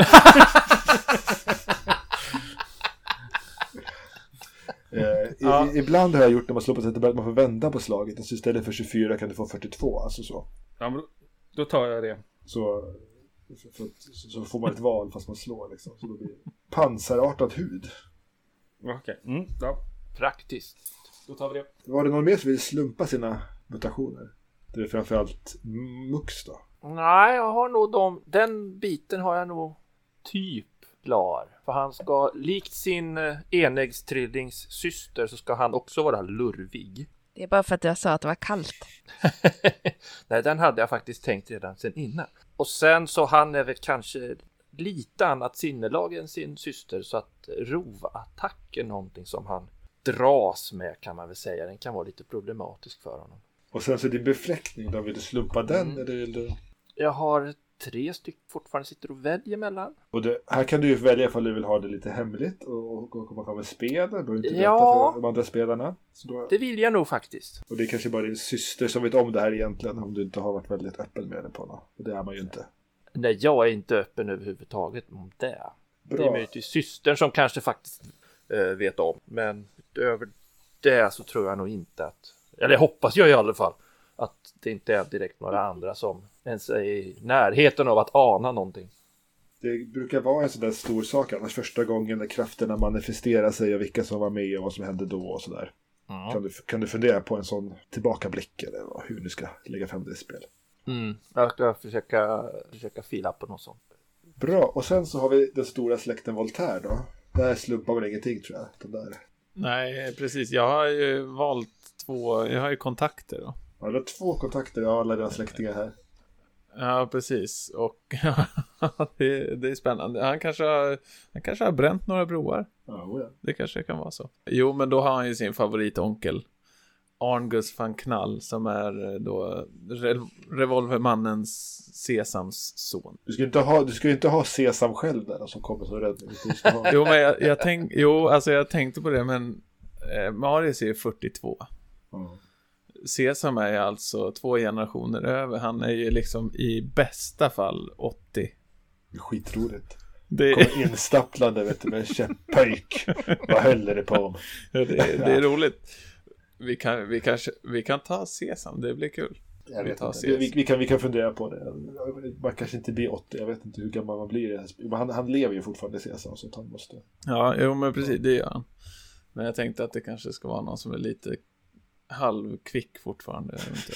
eh, ja. i, ibland har jag gjort när man slår på sättet att man får vända på slaget. Alltså istället för tjugofyra kan du få fyrtiotvå. Alltså så. Ja, men då, då tar jag det. Så, för, för, så, så får man ett val fast man slår liksom. Så då blir det pansarartad hud. Okej. Okay. Mm, ja. Praktiskt. Då tar vi det. Var det någon mer som vill slumpa sina mutationer? Det är framförallt Mux då. Nej, jag har nog de, den biten har jag nog typ klar. För han ska, likt sin enäggstrillings syster, så ska han också vara lurvig. Det är bara för att jag sa att det var kallt. Nej, den hade jag faktiskt tänkt redan sen innan. Och sen så han är väl kanske lite annat sinnelag än sin syster, så att rovattack är någonting som han dras med, kan man väl säga. Den kan vara lite problematisk för honom. Och sen så din befläckning då, vill du slumpa den mm. eller vill du... Jag har tre stycken fortfarande sitter och väljer mellan. Och det, här kan du ju välja ifall du vill ha det lite hemligt och komma fram med spel. Du behöver inte berätta ja, för de andra spelarna. Så då... det vill jag nog faktiskt. Och det är kanske bara din syster som vet om det här egentligen, om du inte har varit väldigt öppen med det på något. Och det är man ju inte. Nej, jag är inte öppen överhuvudtaget om det. Bra. Det är möjligt systern som kanske faktiskt äh, vet om. Men utöver det så tror jag nog inte att, eller jag hoppas jag i alla fall, att det inte är direkt några andra som ens är i närheten av att ana någonting. Det brukar vara en sån där stor sak annars första gången när krafterna manifesterar sig och vilka som var med och vad som hände då och sådär. Mm. Kan, du, kan du fundera på en sån tillbakablick eller hur du ska lägga fram det i spel? Mm. Jag ska försöka, försöka fila på något sånt. Bra, och sen så har vi den stora släkten Voltaire då. Där slumpar väl ingenting tror jag. Den där. Nej, precis. Jag har ju valt två, jag har ju kontakter då. Ja, det är två kontakter av alla dina släktingar här. Ja, precis. Och det, det är spännande. Han kanske har, han kanske har bränt några broar. Ja, ja. Det kanske kan vara så. Jo, men då har han ju sin favoritonkel. Arngus van Knall, som är då re- revolvermannens Sesams son. Du ska inte ha, du ska inte ha Sesam själv där som kommer som räddning. Du ska ha... jo, men jag, jag, tänk, jo, alltså jag tänkte på det, men eh, Marius är fyrtiotvå. Mm. Sesam är alltså två generationer över. Han är ju liksom i bästa fall åttio. Det är skitroligt. Det kommer instapplande vet du, med en käppöjk. Vad höller det på om? Ja, det, är, det är roligt. Vi kan, vi, kanske, vi kan ta Sesam, det blir kul. Jag vet vi, inte. Vi, vi, kan, vi kan fundera på det. Man kanske inte blir åttio, jag vet inte hur gammal man blir. Men han, han lever ju fortfarande Sesam, så han måste... Ja, jo, men precis, det gör han. Men jag tänkte att det kanske ska vara någon som är lite halvkvick fortfarande.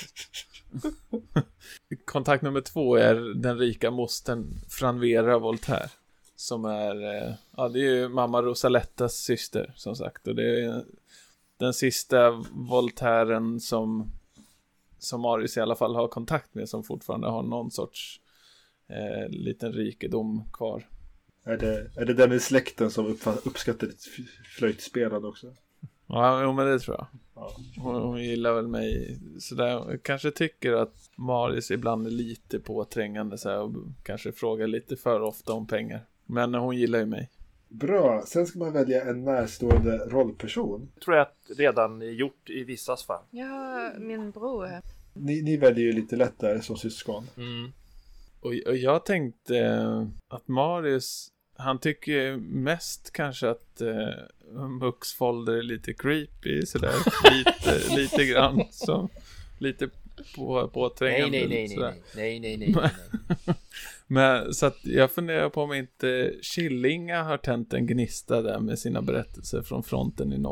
Kontakt nummer två är den rika mostern Franvera Voltaire. Som är, ja, det är ju mamma Rosalettas syster, som sagt. Och det är den sista Voltairen som som Marius i alla fall har kontakt med, som fortfarande har någon sorts eh, liten rikedom kvar. Är det, är det den i släkten som uppf- uppskattar ditt flöjtspelande också? Ja, jo, men det tror jag. Ja. Hon, hon gillar väl mig sådär. Jag kanske tycker att Marius ibland är lite påträngande så här, och kanske frågar lite för ofta om pengar. Men hon gillar ju mig. Bra, sen ska man välja en närstående rollperson. Det tror jag att redan är gjort i vissas fall. Ja, min bror. Ni, ni väljer ju lite lättare som syskon. Mm. Och, och jag tänkte eh, att Marius, han tycker mest kanske att eh, Mux folder är lite creepy sådär. lite, lite grann som lite på, påträngande. Nej, nej, nej, nej, nej, nej, nej, nej, nej. Men så att jag funderar på om inte Killinga har tänt en gnista där med sina berättelser från fronten i norr.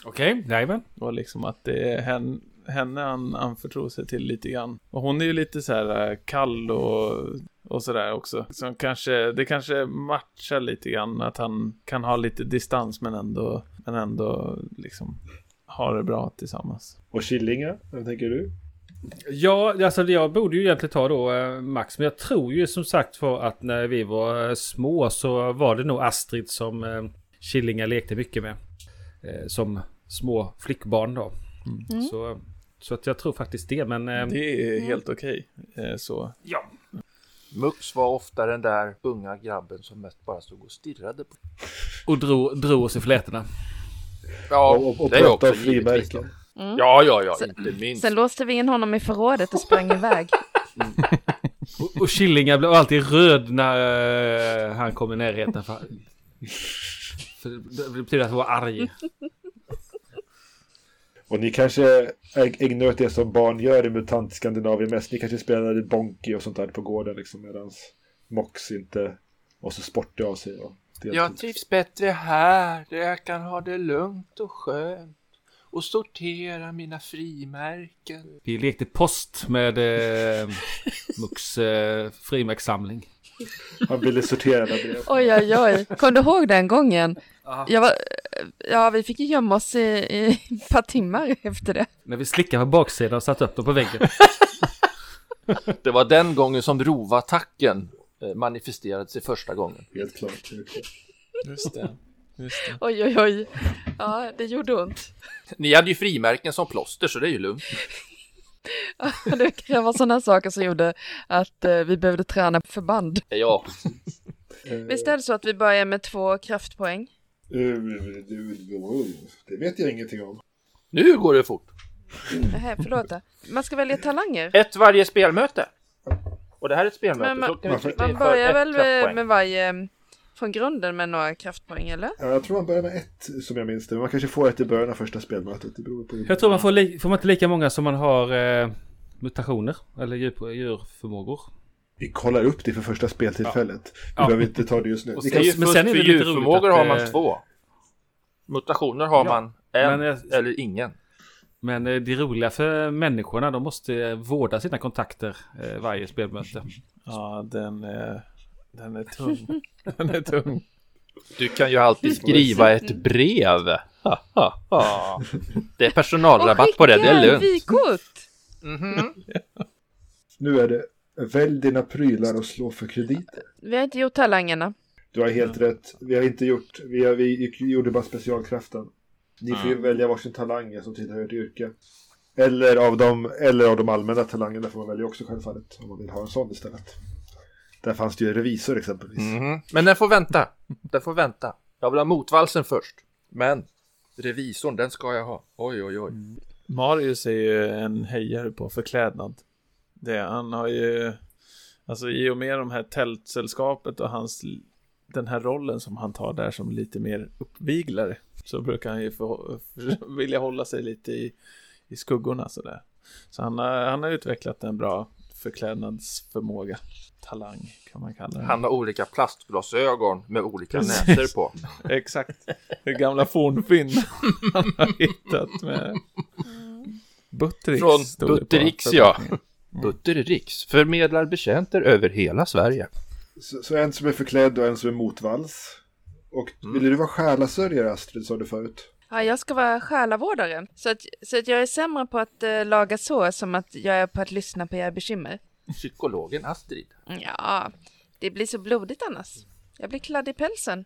Okej, okay, jajamän. Och liksom att det är henne, henne han anförtror sig till lite grann. Och hon är ju lite så här kall och, och sådär också. Så kanske, det kanske matchar lite grann att han kan ha lite distans men ändå, men ändå liksom ha det bra tillsammans. Och Killinga, vad tänker du? Ja, alltså jag borde ju egentligen ta då eh, Max, men jag tror ju som sagt för att när vi var eh, små så var det nog Astrid som eh, Killinga lekte mycket med. Eh, som små flickbarn då. Mm. Så, så att jag tror faktiskt det, men... Eh, det är helt okej. Eh, så. Ja. Mux var ofta den där unga grabben som mest bara stod och stirrade på. Och drog, drog oss i flätorna. Ja, och, och det är också frimärken. Mm. Ja, ja, ja, sen, inte minst. Sen låste vi in honom i förrådet och sprang iväg. Mm. och, och Killinga blev alltid röd när uh, han kom i närheten. För, för det betyder att han var arg. Och ni kanske ägnar åt det som barn gör i MUTANT Skandinavien mest. Ni kanske spelade Bonky och sånt där på gården liksom, medan Mox inte var så sportig av sig. Och jag trivs bättre här där jag kan ha det lugnt och skönt och sortera mina frimärken. Vi lekte post med eh, Mux eh, frimärkssamling. Han ville sortera det brev. Oj, oj, oj. Kom du ihåg den gången? Jag var, ja, vi fick ju gömma oss i, i ett par timmar efter det. När vi slickade på baksidan och satt upp dem på väggen. Det var den gången som rovattacken manifesterade sig första gången. Helt klart. Helt klart. Just det. Just det. Oj, oj, oj. Ja, det gjorde ont. Ni hade ju frimärken som plåster, så det är ju lugnt. Ja, det var sådana saker som gjorde att eh, vi behövde träna förband. Ja. Visst är det så att vi börjar med två kraftpoäng? Det vet jag ingenting om. Nu går det fort. Nej, förlåt. Man ska välja talanger. Ett varje spelmöte. Och det här är ett spelmöte. Men man, så kan vi man börjar väl med, med varje från grunden med några kraftpoäng, eller? Ja, jag tror man börjar med ett, som jag minns det. Men man kanske får ett i början av första spelmötet. Det beror på jag tror man får, li- får man inte lika många som man har eh, mutationer eller djur, djurförmågor. Vi kollar upp det för första speltillfället. Vi Ja. behöver inte ta det just nu. Och Vi det är kan... ju men först sen är för det lite djurförmågor roligt att, har man eh, två. Mutationer har Ja, man en men jag- eller ingen. Men eh, det roliga för människorna, de måste eh, vårda sina kontakter eh, varje spelmöte. Ja, den är, den är tung. Den är tung. Du kan ju alltid skriva ett brev. Ha, ha, ha. Det är personalrabatt på det, det är lugnt. Vykort. Mhm. Nu är det välj dina prylar och slå för krediter. Vi har inte gjort talangerna. Du har helt rätt. Vi har inte gjort, vi, har, vi gjorde bara specialkraften. Ni får ju välja varsin talang som tillhör ett yrke. Eller av, de, eller av de allmänna talangerna får man välja också självfallet. Om man vill ha en sån istället. Där fanns det ju revisor exempelvis. Mhm. Men den får vänta. Den får vänta. Jag vill ha motvalsen först. Men revisorn, den ska jag ha. Oj, oj, oj. Marius är ju en hejare på förklädnad. Det, han har ju, alltså i och med de här tältsällskapet och hans, den här rollen som han tar där som lite mer uppviglare, så brukar han ju få, för, vilja hålla sig lite i, i skuggorna sådär. Så han har, han har utvecklat en bra förklädnadsförmåga. Talang kan man kalla det. Han har olika plastglasögon med olika näsor på. Exakt. Det gamla fornfynd han har hittat med Buttericks. Från stod det på Buttericks, ja. förpackningen. Buttericks förmedlar betjänter över hela Sverige. Så, så en som är förklädd och en som är motvalls. Och Mm. ville du vara själasörjare, Astrid, sa du förut? Ja, jag ska vara själavårdare. Så att, så att jag är sämre på att uh, laga så som att jag är på att lyssna på era bekymmer. Psykologen Astrid. Ja, det blir så blodigt annars. Jag blir kladd i pälsen.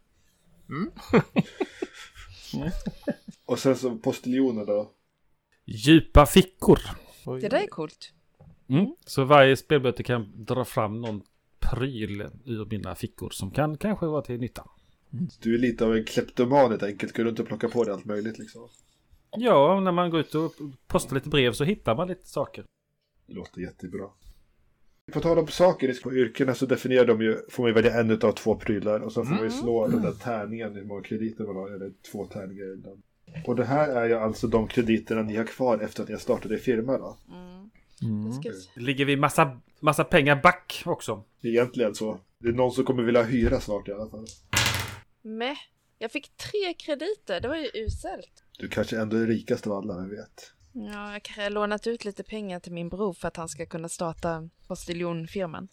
Och sen så postiljoner då. Djupa fickor. Oj. Det där är coolt. Mm. Så varje spelmöte kan dra fram någon pryl ur mina fickor som kan kanske vara till nytta. Du är lite av en kleptoman helt enkelt. Kunde du inte plocka på dig allt möjligt liksom? Ja, när man går ut och postar lite brev så hittar man lite saker. Det låter jättebra. På tal om saker i yrkena så definierar de ju, får man ju välja en av två prylar och så får man ju slå den där tärningen, hur många krediter man har, eller två tärningar ibland. Och det här är ju alltså de krediterna ni har kvar efter att ni har startat er firma då. Mm. Mm. Det ska... Ligger vi massa, massa pengar back också? Egentligen så. Det är någon som kommer vilja hyra snart i alla fall. Meh. Jag fick tre krediter, det var ju uselt. Du kanske ändå är rikast av alla, vem vet. Ja, jag kanske har lånat ut lite pengar till min bror för att han ska kunna starta postiljonfirman.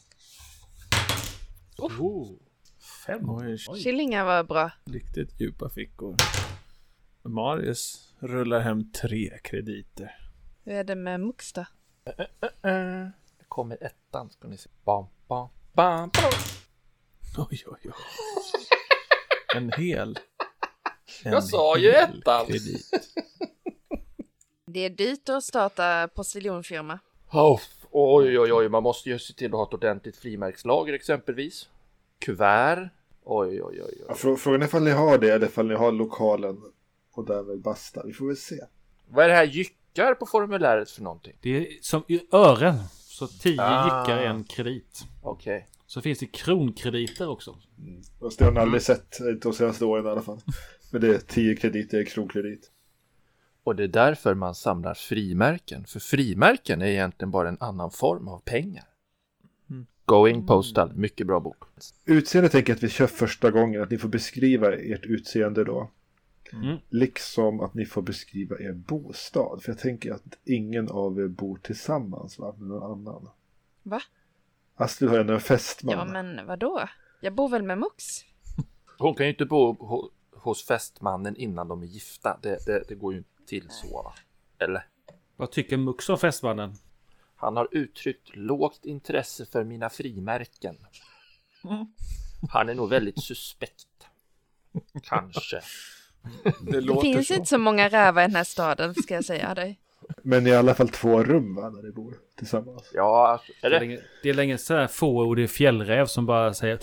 Oh. Fem. Oj, Killingar var bra. riktigt djupa fickor. Marius rullar hem tre krediter. Hur är det med Mux då? Det kommer ettan, ska ni se. Bam, bam, bam, bam. Oj, oj, oj. En hel. En Jag sa ju hel ettan. kredit. Det är dyrt att starta postiljonfirma. Oh, oj, oj, oj. Man måste ju se till att ha ett ordentligt frimärkslager exempelvis. Kuvert. Oj, oj, oj, oj. Ja, frå- frågan är ifall ni har det eller ifall ni har lokalen och därmed basta. Vi får väl se. Vad är det här jyckar på formuläret för någonting? Det är som i ören. Så tio Ah. jyckar är en kredit. Okej. Så finns det kronkrediter också. Fast det har ni aldrig sett de senaste åren i alla fall. Men det är tio krediter i kronkredit. Och det är därför man samlar frimärken. För frimärken är egentligen bara en annan form av pengar. Mm. Going Postal, mycket bra bok. Utseende tänker jag att vi kör första gången. Att ni får beskriva ert utseende då. Mm. Liksom att ni får beskriva er bostad. För jag tänker att ingen av er bor tillsammans, va? Med någon annan. Va? Astrid har ju ändå en fästman. Ja, men vadå? Jag bor väl med Mux? Hon kan ju inte bo ho- hos fästmannen innan de är gifta. Det, det, det går ju inte till så, va? Eller? Vad tycker Mux om fästmannen? Han har uttryckt lågt intresse för mina frimärken. Han är nog väldigt suspekt. Kanske. Det Det låter finns så. inte så många rävar i den här staden, ska jag säga dig. Men i alla fall två rum, va? När ni bor tillsammans. Ja, alltså, är Det är det? länge, det är länge så här fåordig fjällräv som bara säger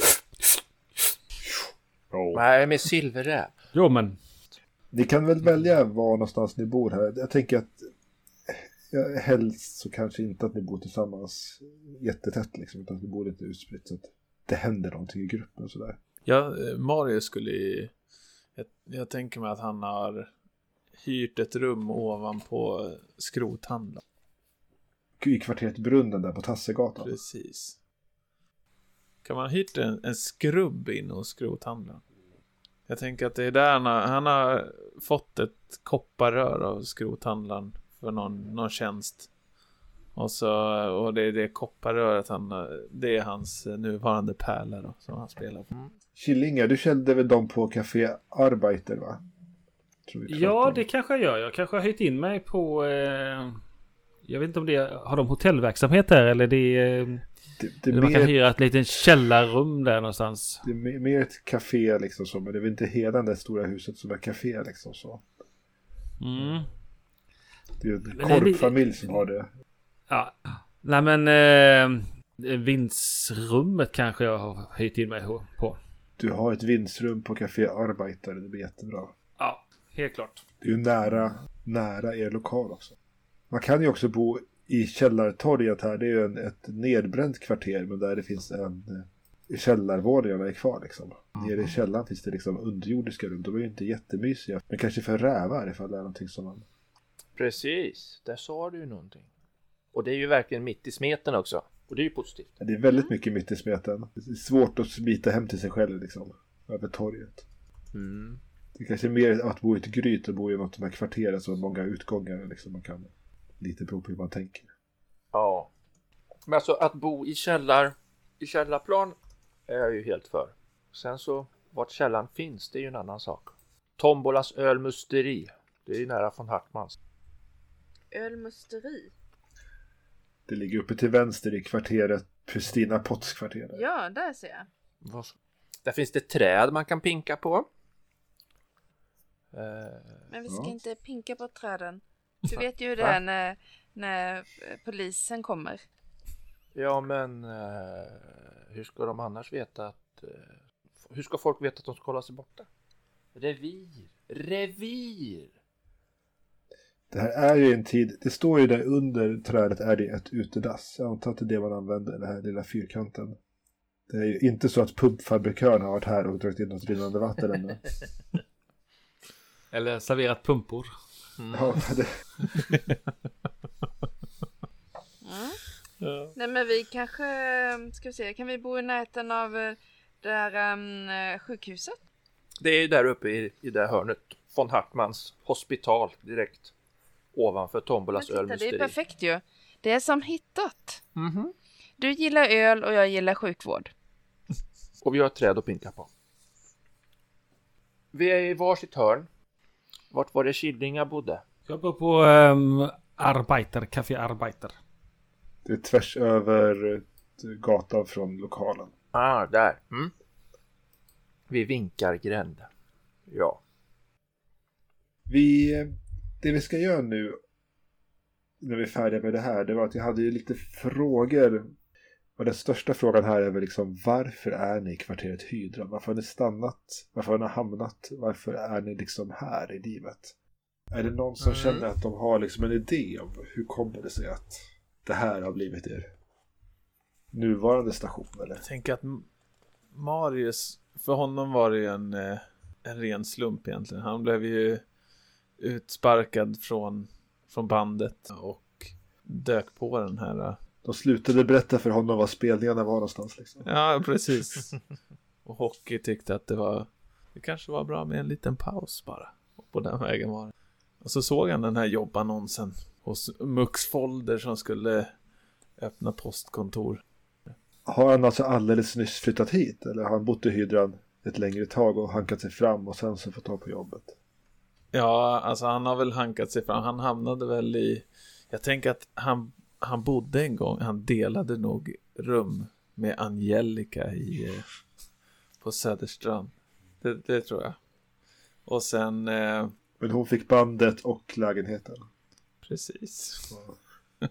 Nej, med silverräv. jo men Ni kan väl välja var någonstans ni bor här. Jag tänker att ja, helst så kanske inte att ni bor tillsammans jättetätt liksom, utan att ni bor lite utspritt så att det händer någonting i gruppen och sådär. Ja, Marius skulle i, jag, jag tänker mig att han har hyrt ett rum ovanpå skrothandlaren. I kvarteret Brunnen där på Tassegatan. Precis. Kan man ha hyrt en, en skrubb in hos skrothandlaren? Jag tänker att det är där han har, han har fått ett kopparrör av skrothandlaren för någon, någon tjänst. Och, så, och det är det kopparröret han, det är hans nuvarande pärlor då, som han spelar på. Killingar, du kände väl dem på Café Arbeiter, va? Tror vi pratade ja om. det kanske jag gör. Jag kanske har hyrt in mig på eh, jag vet inte om det har de hotellverksamhet där eller det är, det, det, är eller man kan mer, hyra ett litet källarrum där någonstans. det är mer- mer ett café liksom så, men det är väl inte hela det stora huset som är café liksom så. Mm. Det är en Men det är korpfamilj som har det. Ja. Nej men eh, vindsrummet kanske jag har hyrt in mig på. Du har ett vindsrum på Café Arbeiter, det blir jättebra. Ja, helt klart. Det är ju nära, nära er lokal också. Man kan ju också bo i Källartorget här. Det är ju en, ett nedbränt kvarter, men där det finns en eh, källarvåningarna är kvar liksom. Nere i källaren finns det liksom underjordiska rum. De är ju inte jättemysiga, men kanske för rävar ifall det är någonting som man... Precis, där sa du ju någonting. Och det är ju verkligen mitt i smeten också. Och det är ju positivt. Det är väldigt mycket mitt i smeten. Det är svårt att smita hem till sig själv liksom. Över torget. Mm. Det är kanske mer att bo i ett gryt och bo i något av de här kvarteren som har många utgångar liksom. Man kan lite bero på hur man tänker. Ja. Men alltså att bo i källar, i källarplan är jag ju helt för. Sen så, vart källan finns, det är ju en annan sak. Tombolas ölmusteri. Det är ju nära från Hartmans. Ölmusteri? Det ligger uppe till vänster i kvarteret Pristina Potts kvarter. Ja, där ser jag. Vad så? Där finns det träd man kan pinka på. Eh, Men vi ska Ja. inte pinka på träden. Du vet ju hur det är när, när eh, polisen kommer. ja men eh, hur ska de annars veta att... Eh, hur ska folk veta att de ska hålla sig borta? Revir. Revir! Det här är ju en tid, det står ju där under trädet är det ett utedass. Jag antar att det är det man använder, den här lilla fyrkanten. Det är ju inte så att pumpfabrikören har varit här och dragit in något rinnande vatten ännu. Eller serverat pumpor. Mm. Ja, det, Mm. Ja. Nej, men vi kanske, ska vi se, kan vi bo i närheten av eh, det här um, sjukhuset? Det är där uppe i, i det hörnet. Von Hartmans hospital direkt ovanför Tombolas titta, ölmysteri. det är perfekt ju. Det är som hittat. Mhm. Du gillar öl och jag gillar sjukvård. Och vi har ett träd att pinka på. Vi är i varsitt hörn. Vart var det Killinga bodde? Jag bor på um, Arbeiter, Café Arbeiter. Det är tvärs över gatan från lokalen. Ah, där. Mm. Vi vinkar gränd. Ja. Vi, det vi ska göra nu när vi är färdiga med det här, det var att jag hade ju lite frågor. Och den största frågan här är väl liksom, varför är ni i kvarteret Hydra? Varför har ni stannat? Varför har ni hamnat? Varför är ni liksom här i livet? Är det någon som mm. känner att de har liksom en idé om hur kommer det sig att det här har blivit er nuvarande station? Eller? Jag tänker att Marius, för honom var det ju en, en ren slump egentligen. Han blev ju utsparkad från, från bandet och dök på den här. De slutade berätta för honom var spelningarna var någonstans liksom. Ja, precis. Och Hockey tyckte att det var det kanske var bra med en liten paus bara. Och på den vägen var det. Och så såg han den här jobbannonsen hos Mux Folder som skulle öppna postkontor. Har han alltså alldeles nyss flyttat hit? Eller har han bott i Hydran ett längre tag och hankat sig fram och sen så fått ta på jobbet? Ja, alltså han har väl hankat sig fram. Han hamnade väl i... Jag tänker att han, han bodde en gång. Han delade nog rum med Angelica i, på Söderstrand. Det, det tror jag. Och sen... Eh, Men hon fick bandet och lägenheten. Precis. Ja.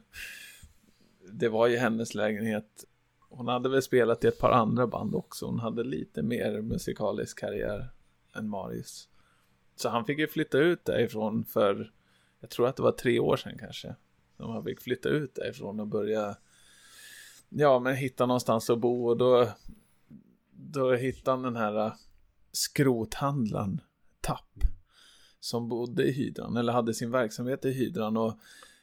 Det var ju hennes lägenhet. Hon hade väl spelat i ett par andra band också. Hon hade lite mer musikalisk karriär än Marius. Så han fick ju flytta ut därifrån för, jag tror att det var tre år sedan kanske. Så han fick flytta ut därifrån och börja, ja men hitta någonstans att bo. Och då, då hittade han den här skrothandlaren Tapp. Som bodde i Hydran, eller hade sin verksamhet i Hydran. Och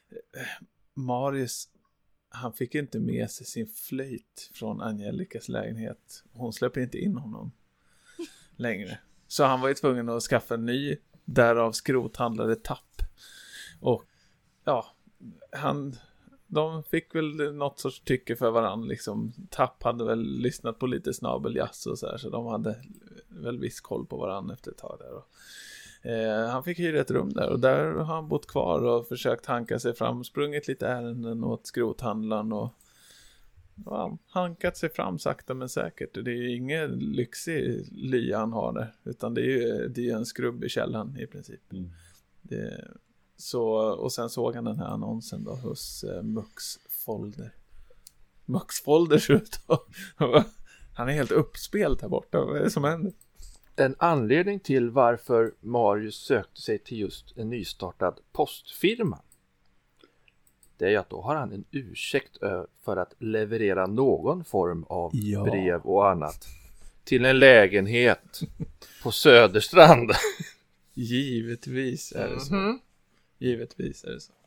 Marius, han fick inte med sig sin flöjt från Angelicas lägenhet. Hon släppte inte in honom längre. Så han var ju tvungen att skaffa en ny, därav skrothandlare Tapp. Och ja, han, de fick väl något sorts tycke för varandra. Liksom. Tapp hade väl lyssnat på lite snabeljazz och så här, så de hade väl viss koll på varandra efter ett tag där. Och, eh, han fick hyra ett rum där och där har han bott kvar och försökt hanka sig fram, sprungit lite ärenden åt skrothandlaren och ja, hankat sig fram sakta men säkert. Det är ju ingen lyxig lya han har där, utan det är ju det är en skrubb i källaren i princip. Mm. Det, så, och sen såg han den här annonsen då hos eh, Mux Folder. Mux Folder ser ut då. Han är helt uppspelt här borta. Vad är det som händer? En anledning till varför Marius sökte sig till just en nystartad postfirma, det är ju att då har han en ursäkt för att leverera någon form av ja. brev och annat till en lägenhet på Söderstrand. Givetvis är det så. Mm-hmm. Givetvis är det så.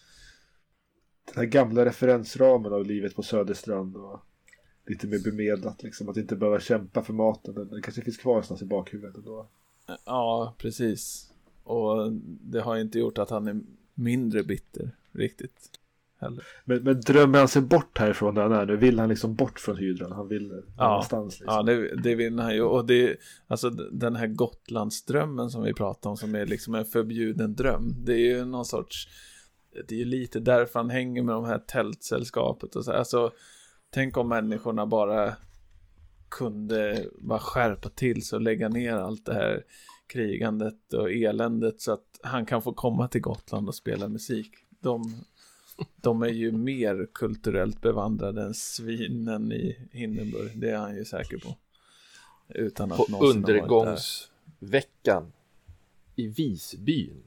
Den här gamla referensramen av livet på Söderstrand och lite mer bemedlat liksom, att inte behöva kämpa för maten. Den kanske finns kvar någonstans i bakhuvudet ändå. Ja, precis. Och det har inte gjort att han är mindre bitter riktigt heller. Men, men drömmer han sig bort härifrån där han är nu? Vill han liksom bort från Hydran? Han vill ja, någonstans liksom. Ja, det, det vill han ju. Och det, alltså den här Gotlandsdrömmen som vi pratar om, som är liksom en förbjuden dröm. Det är ju någon sorts, det är ju lite därför han hänger med de här tältsällskapet och så. Alltså, tänk om människorna bara kunde bara skärpa till sig och lägga ner allt det här krigandet och eländet så att han kan få komma till Gotland och spela musik. De, de är ju mer kulturellt bevandrade än svinen i Hindenburg. Det är han ju säker på. Utan att på undergångsveckan i Visbyn.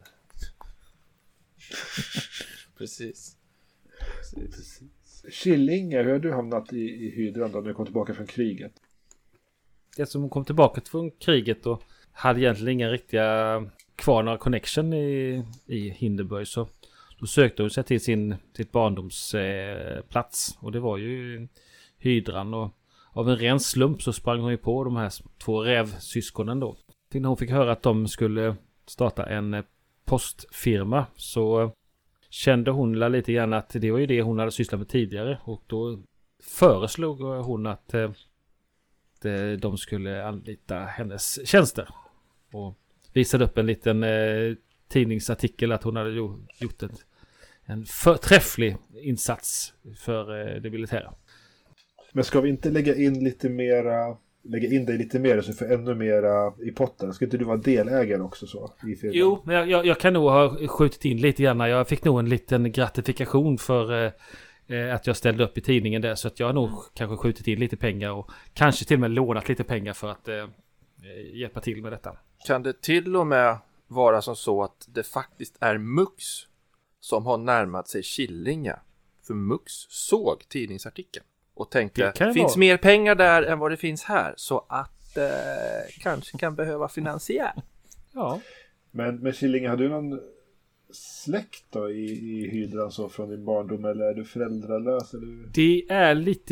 Precis. Precis. Precis. Killinga, hur har du hamnat i, i Hydran då när du kom tillbaka från kriget? Jag som kom tillbaka från kriget och hade egentligen inga riktiga kvar några connection i, i Hindenburg, så då sökte hon sig till sin sitt barndomsplats eh, och det var ju Hydran, och av en ren slump så sprang hon ju på de här två rävsyskonen då. När hon fick höra att de skulle starta en postfirma så kände hon lite grann att det var ju det hon hade sysslat med tidigare. Och då föreslog hon att de skulle anlita hennes tjänster. Och visade upp en liten tidningsartikel att hon hade gjort ett en förträfflig insats för eh, det militära. Men ska vi inte lägga in lite mera, lägga in dig lite mer så för ännu mera i potten? Ska inte du vara delägare också så? I filmen? Jo, men jag, jag kan nog ha skjutit in lite grann. Jag fick nog en liten gratifikation för eh, att jag ställde upp i tidningen där. Så att jag har nog kanske skjutit in lite pengar och kanske till och med lånat lite pengar för att eh, hjälpa till med detta. Kan det till och med vara som så att det faktiskt är Mux som har närmat sig Killinga? För Mux såg tidningsartikeln och tänkte, det finns vara. mer pengar där än vad det finns här, så att eh, kanske kan behöva finansiär. Ja. Men med Killinga, har du någon släkt då i, i hydran så från din barndom, eller är du föräldralös? Eller? Det är lite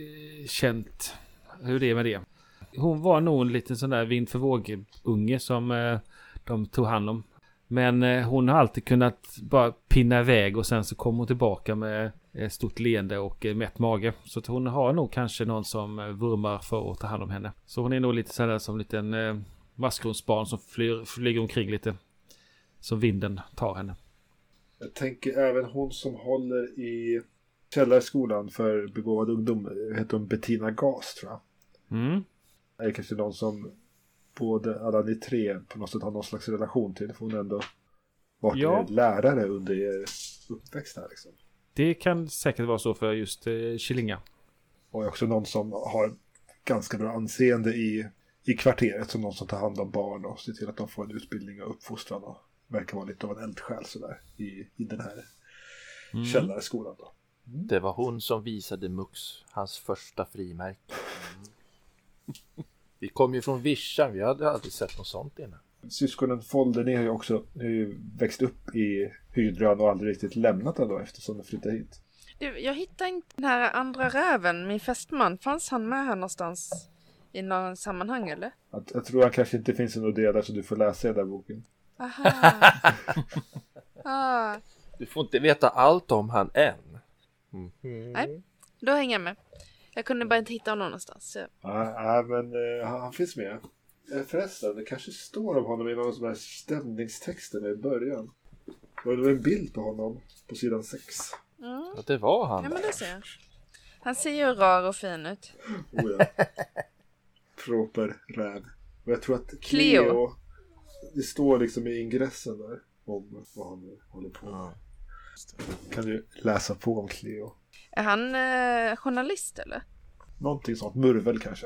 okänt hur det är med det. Hon var nog en liten sån där vind för våg-unge som eh, de tog hand om. Men eh, hon har alltid kunnat bara pinna iväg och sen så kom hon tillbaka med ett stort leende och eh, mätt mage. Så att hon har nog kanske någon som eh, vurmar för att ta hand om henne. Så hon är nog lite sådär som en liten eh, maskronsbarn som flyr, flyger omkring lite. Som vinden tar henne. Jag tänker även hon som håller i källarskolan för begåvad ungdom, heter hon Bettina Gas, tror jag. Mm. Är det kanske någon som både alla ni tre på något sätt har någon slags relation till? För hon ändå varit ja. lärare under er uppväxt här liksom. Det kan säkert vara så för just eh, Killinga. Och också någon som har ganska bra anseende i, i kvarteret, som någon som tar hand om barn och ser till att de får en utbildning och uppfostran och verkar vara lite av en eldsjäl sådär i, i den här mm. källarskolan då. Mm. Det var hon som visade Mux hans första frimärke. Mm. Vi kom ju från Vischan, vi hade aldrig sett något sånt innan. Syskonen Folder, ni har ju också ni har ju växt upp i hydran och aldrig riktigt lämnat den då eftersom de flyttade hit. Du, jag hittade inte den här andra räven, min fästman. Fanns han med här någonstans i någon sammanhang eller? Jag, jag tror att kanske inte finns någon del där så du får läsa den där boken. Aha. ah. Du får inte veta allt om han än. Mm-hmm. Nej, då hänger jag med. Jag kunde bara inte hitta honom någonstans. Så. Ja, äh, men uh, han, han finns med. Förresten, det kanske står om honom i någon sån här stämningstexten i början. Det var en bild på honom på sidan sex. Mm. Ja, det var han. Ja, men det ser jag. Han ser ju rar och fin ut. Oh ja. Proper räv. Och jag tror att Cleo, Cleo, det står liksom i ingressen där om vad han håller på med. Ja. Kan du läsa på om Cleo? Är han eh, journalist eller? Någonting sånt, murvel kanske.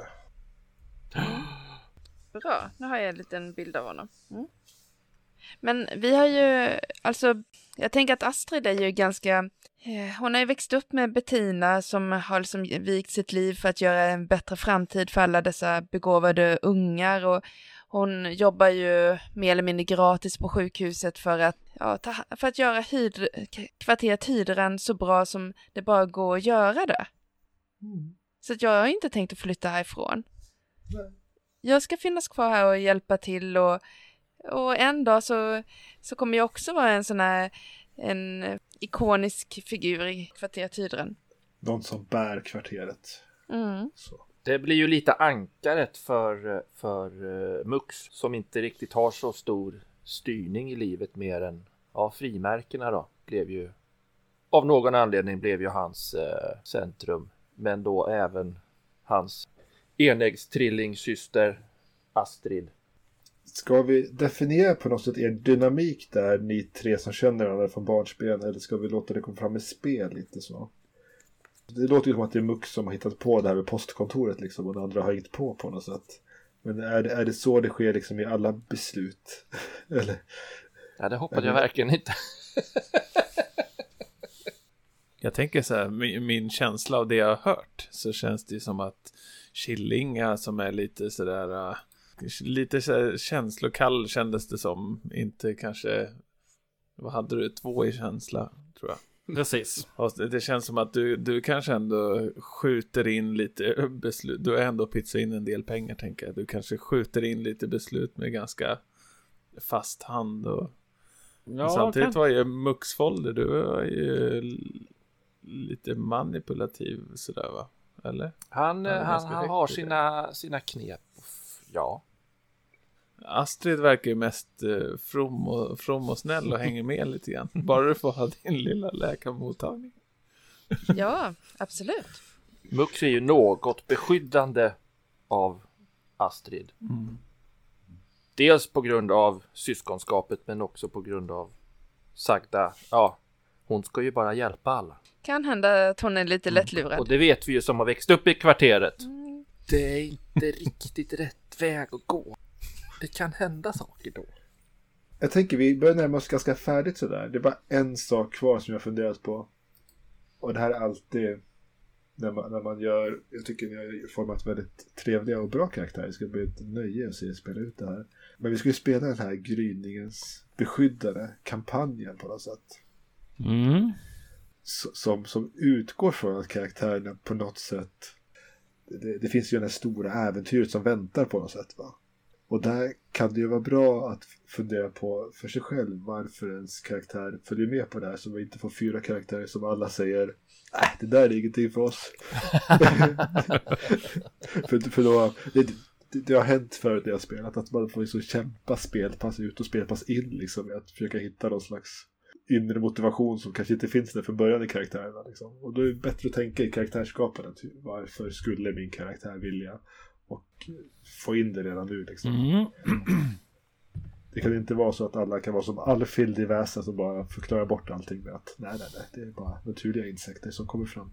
Bra, nu har jag en liten bild av honom. Mm. Men vi har ju, alltså, jag tänker att Astrid är ju ganska, eh, hon har ju växt upp med Bettina som har liksom vikt sitt liv för att göra en bättre framtid för alla dessa begåvade ungar, och hon jobbar ju mer eller mindre gratis på sjukhuset för att, ja, ta, för att göra hydr, kvarteret Hydran så bra som det bara går att göra det. Mm. Så att jag har inte tänkt att flytta härifrån. Nej. Jag ska finnas kvar här och hjälpa till, och, och en dag så, så kommer jag också vara en sån här en ikonisk figur i kvarteret Hydran. Någon som bär kvarteret. Mm. Så. Det blir ju lite ankaret för, för uh, Mux som inte riktigt har så stor styrning i livet mer än ja, frimärkena då. Blev ju, av någon anledning blev ju hans uh, centrum, men då även hans enäggstrillingsyster Astrid. Ska vi definiera på något sätt er dynamik där, ni tre som känner varandra från barnsben, eller ska vi låta det komma fram i spel lite så? Det låter ju som att det är Mux som har hittat på det här med postkontoret liksom, och de andra har hängt på på något sätt. Men är det, är det så det sker liksom i alla beslut? Eller? Ja, det hoppas jag verkligen inte. Jag tänker så här, min, min känsla av det jag har hört, så känns det som att Killinga som är lite sådär, uh, lite så känslokall kändes det som, inte kanske, vad hade du, två i känsla tror jag. Precis. Och det känns som att du, du kanske ändå skjuter in lite beslut. Du har ändå pytsat in en del pengar, tänker jag. Du kanske skjuter in lite beslut med ganska fast hand. Och... Ja, samtidigt kan... var ju Muxfolder, du var ju lite manipulativ sådär, va? Eller? Han, Ja, han, han har sina, sina knep. Ja. Astrid verkar ju mest eh, from, och, from och snäll och hänger med lite grann. Bara du får ha din lilla läkarmottagning. Ja, absolut. Mux är ju något beskyddande av Astrid. Mm. Dels på grund av syskonskapet, men också på grund av sagda, ja, hon ska ju bara hjälpa alla. Kan hända att hon är lite lättlurad. Och det vet vi ju som har växt upp i kvarteret. Mm. Det är inte riktigt rätt väg att gå. Det kan hända saker då. Jag tänker vi börjar närma oss ganska färdigt sådär. Det är bara en sak kvar som jag funderat på. Och det här är alltid när man, när man gör, jag tycker ni har format väldigt trevliga och bra karaktärer. Det ska bli ett nöje att se spela ut det här. Men vi ska ju spela den här gryningens beskyddare kampanjen på något sätt. Mm. Som, som utgår från att karaktärerna på något sätt, det, det finns ju den här stora äventyret som väntar på något sätt, va? Och där kan det ju vara bra att fundera på för sig själv varför ens karaktär följer med på det här, så vi inte får fyra karaktärer som alla säger nej, det där är ingenting för oss. för, för då det, det, det har hänt förut när jag har spelat att man får liksom kämpa spelpass ut och spelpass in liksom, att försöka hitta någon slags inre motivation som kanske inte finns där från början i karaktärerna liksom. Och då är det bättre att tänka i karaktärsskapandet. Varför skulle min karaktär vilja, och få in det redan nu liksom. Mm. Det kan inte vara så att alla kan vara som Alfhild i Väsa som bara förklarar bort allting med att nej, nej, nej, det är bara naturliga insekter som kommer fram.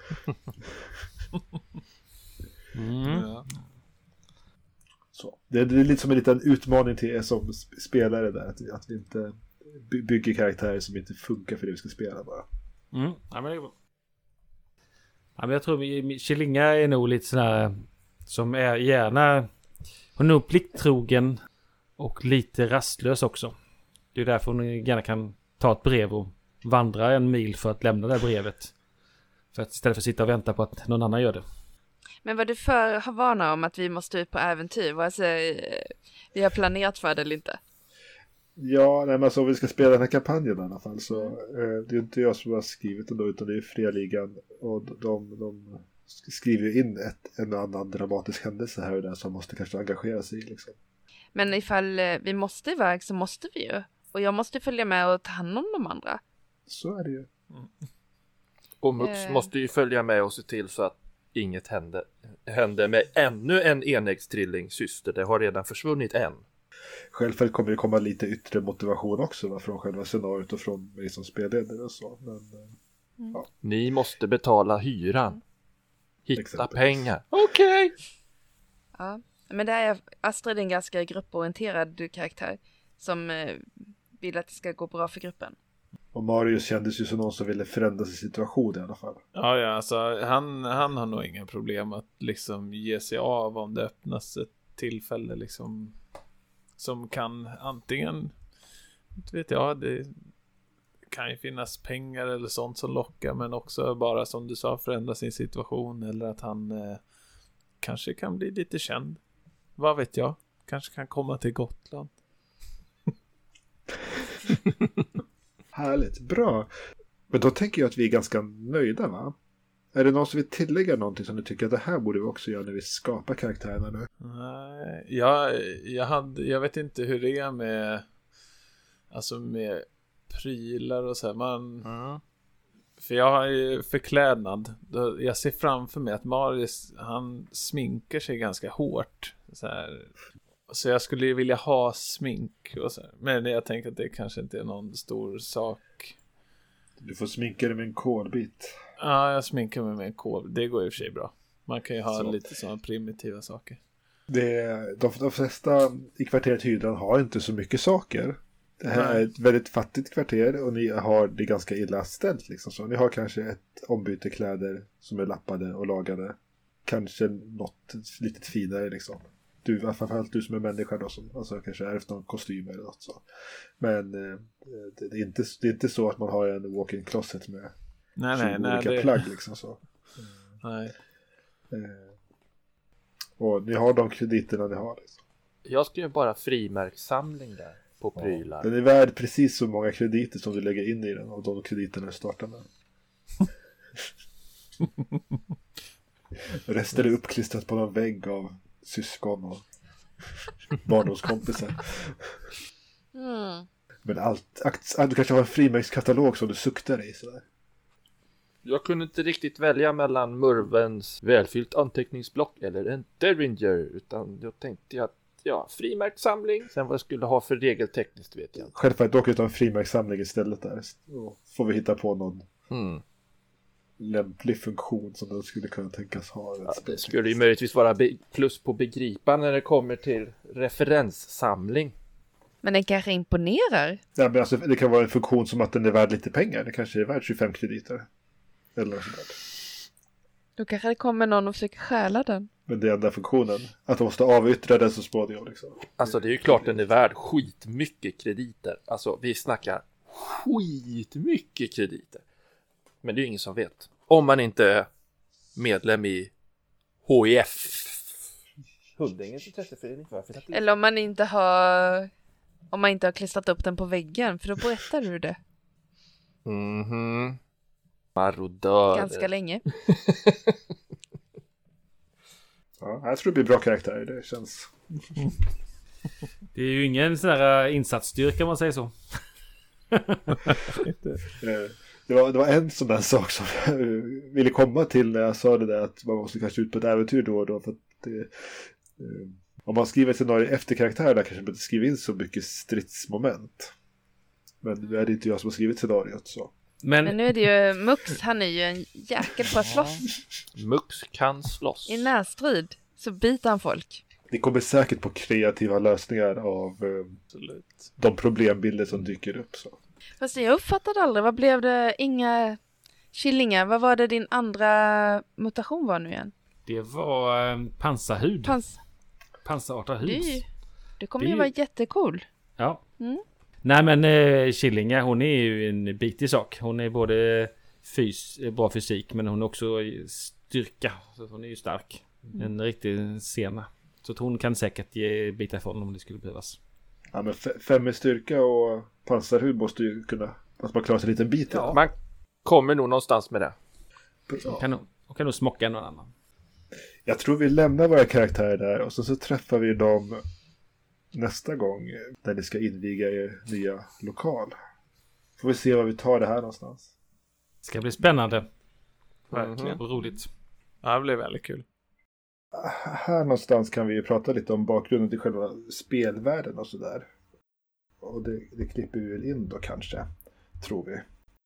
Mm. Ja. Så. Det är, det är lite som en liten utmaning till er som spelare där, att vi, att vi inte bygger karaktärer som inte funkar för det vi ska spela bara. Mm. Ja, men det är bra. Ja, men jag tror Kyllinga är nog lite sådär som är gärna, hon är nog plikttrogen och lite rastlös också. Det är därför hon gärna kan ta ett brev och vandra en mil för att lämna det här brevet. För att istället för att sitta och vänta på att någon annan gör det. Men vad du för har vana om att vi måste ut på äventyr, vare sig vi har planerat för det eller inte? Ja, nej, men alltså, om vi ska spela den här kampanjen i alla fall så eh, det är inte jag som har skrivit den då, utan det är Frealigan, och de, de skriver in ett, en annan dramatisk händelse här och där som måste kanske engagera sig i liksom. Men ifall vi måste iväg så måste vi ju. Och jag måste följa med och ta hand om de andra. Så är det ju. Mm. Och Mux Eh. måste ju följa med och se till så att inget händer, händer med ännu en enäggstrilling syster. Det har redan försvunnit en. Självfallet kommer det komma lite yttre motivation också, va, från själva scenariot och från mig som spelledare och så. Men, Mm. ja. Ni måste betala hyran. Hitta Exempelvis. pengar. Okej. Okay. Ja, men det är Astrid, en ganska grupporienterad karaktär som eh, vill att det ska gå bra för gruppen. Och Marius kändes ju som någon som ville förändra sin situation i alla fall. Ja, ja, alltså han, han har nog inga problem att liksom ge sig av om det öppnas ett tillfälle liksom som kan antingen, inte vet jag, det kan ju finnas pengar eller sånt som lockar, men också bara som du sa förändra sin situation, eller att han eh, kanske kan bli lite känd. Vad vet jag? Kanske kan komma till Gotland. Härligt, bra. Men då tänker jag att vi är ganska nöjda, va? Är det någon som vill tillägga någonting som du tycker att det här borde vi också göra när vi skapar karaktärerna nu? Nej, jag, jag, hade, jag vet inte hur det är med alltså med prylar och så här. Man, Mm. för jag har ju förklädnad. Då, jag ser framför mig att Marius, han sminkar sig ganska hårt. Så här. Så jag skulle ju vilja ha smink och så här. Men jag tänker att det kanske inte är någon stor sak. Du får sminka dig med en kolbit. Ja, jag sminkar mig med en kol. Det går i och för sig bra. Man kan ju ha Så. lite sådana primitiva saker. Det, de, de flesta i kvarteret Hydran har inte så mycket saker. Det här Nej. är ett väldigt fattigt kvarter och ni har det ganska illa ställt. Liksom. Så ni har kanske ett ombyte kläder som är lappade och lagade. Kanske något lite finare liksom. du, framförallt du som är människa då, som alltså, kanske är efter någon kostym eller något så. Men eh, det, det, är inte, det är inte så att man har en walk-in closet med nej, nej, nej, olika det... plagg liksom så. Mm. Nej. Eh, och ni har de krediterna ni har liksom. Jag skrev bara frimärkssamling där på prylar. Den är värd precis så många krediter som du lägger in i den och de krediterna du startar med. Resten är uppklistrat på någon vägg av syskon och barndomskompisar. Mm. Men allt, du kanske har en frimärkskatalog som du suktar i sådär. Jag kunde inte riktigt välja mellan Murvens välfyllt anteckningsblock eller en Derringer, utan jag tänkte att ja, frimärkssamling. Sen vad jag skulle ha för regeltekniskt vet jag inte. Självfallet dock utan frimärkssamling istället där. Och får vi hitta på någon Mm. lämplig funktion som den skulle kunna tänkas ha. Ja, det skulle ju möjligtvis vara be- plus på begripa när det kommer till referenssamling. Men den kanske imponerar. Ja, men alltså, det kan vara en funktion som att den är värd lite pengar. Det kanske är värd tjugofem krediter. Eller något sådär. Då kanske det kommer någon och försöker stjäla den. Men det är enda funktionen. Att de måste avyttra den så småningom liksom. Alltså det är ju klart den är värd skitmycket krediter. Alltså vi snackar skitmycket krediter. Men det är ju ingen som vet. Om man inte är medlem i H I F. Hundingens intresseförening. Eller om man inte har om man inte har klistrat upp den på väggen, för då berättar du det. Mhm. Marodör. Ganska länge. Ja, jag tror det blir bra karaktär. Det känns... Det är ju ingen sån där insatsstyrka om man säger så. det, var, det var en sån där sak som jag ville komma till när jag sa det där, att man måste kanske ut på ett äventyr då och då, för att det, om man skriver ett scenario efter karaktärerna kanske man inte skriver in så mycket stridsmoment. Men nu är det inte jag som har skrivit scenariot så. Men, Men nu är det ju Mux, han är ju en jäkel på att slåss. Mux kan slåss. I närstrid så biter han folk. Ni kommer säkert på kreativa lösningar av eh, de problembilder som dyker upp. Så. Fast jag uppfattade aldrig, vad blev det? Inga killingar, vad var det din andra mutation var nu igen? det var eh, pansarhud. Pans- Pansarartad hud. det, det kommer Det är ju ju- vara jättecool. Ja. Mm. Nej men eh, Killinga, hon är ju en bitig sak. Hon är både fys, bra fysik, men hon är också styrka. Så hon är ju stark. Mm. En riktig sena. Så att hon kan säkert ge bitar ifrån om det skulle behövas. Ja, men f- fem i styrka och pansarhud måste ju kunna, att man klarar sig en liten bit. Ja, man kommer nog någonstans med det. Hon kan, nog, hon kan nog smocka någon annan. Jag tror vi lämnar våra karaktärer där och så, så träffar vi dem nästa gång när ni ska inviga er nya lokal. Får vi se var vi tar det här någonstans. Det ska bli spännande. Verkligen. Och roligt. Ja, det blev väldigt kul. Här någonstans kan vi ju prata lite om bakgrunden till själva spelvärlden och sådär. Och det, det klipper vi väl in då kanske, tror vi.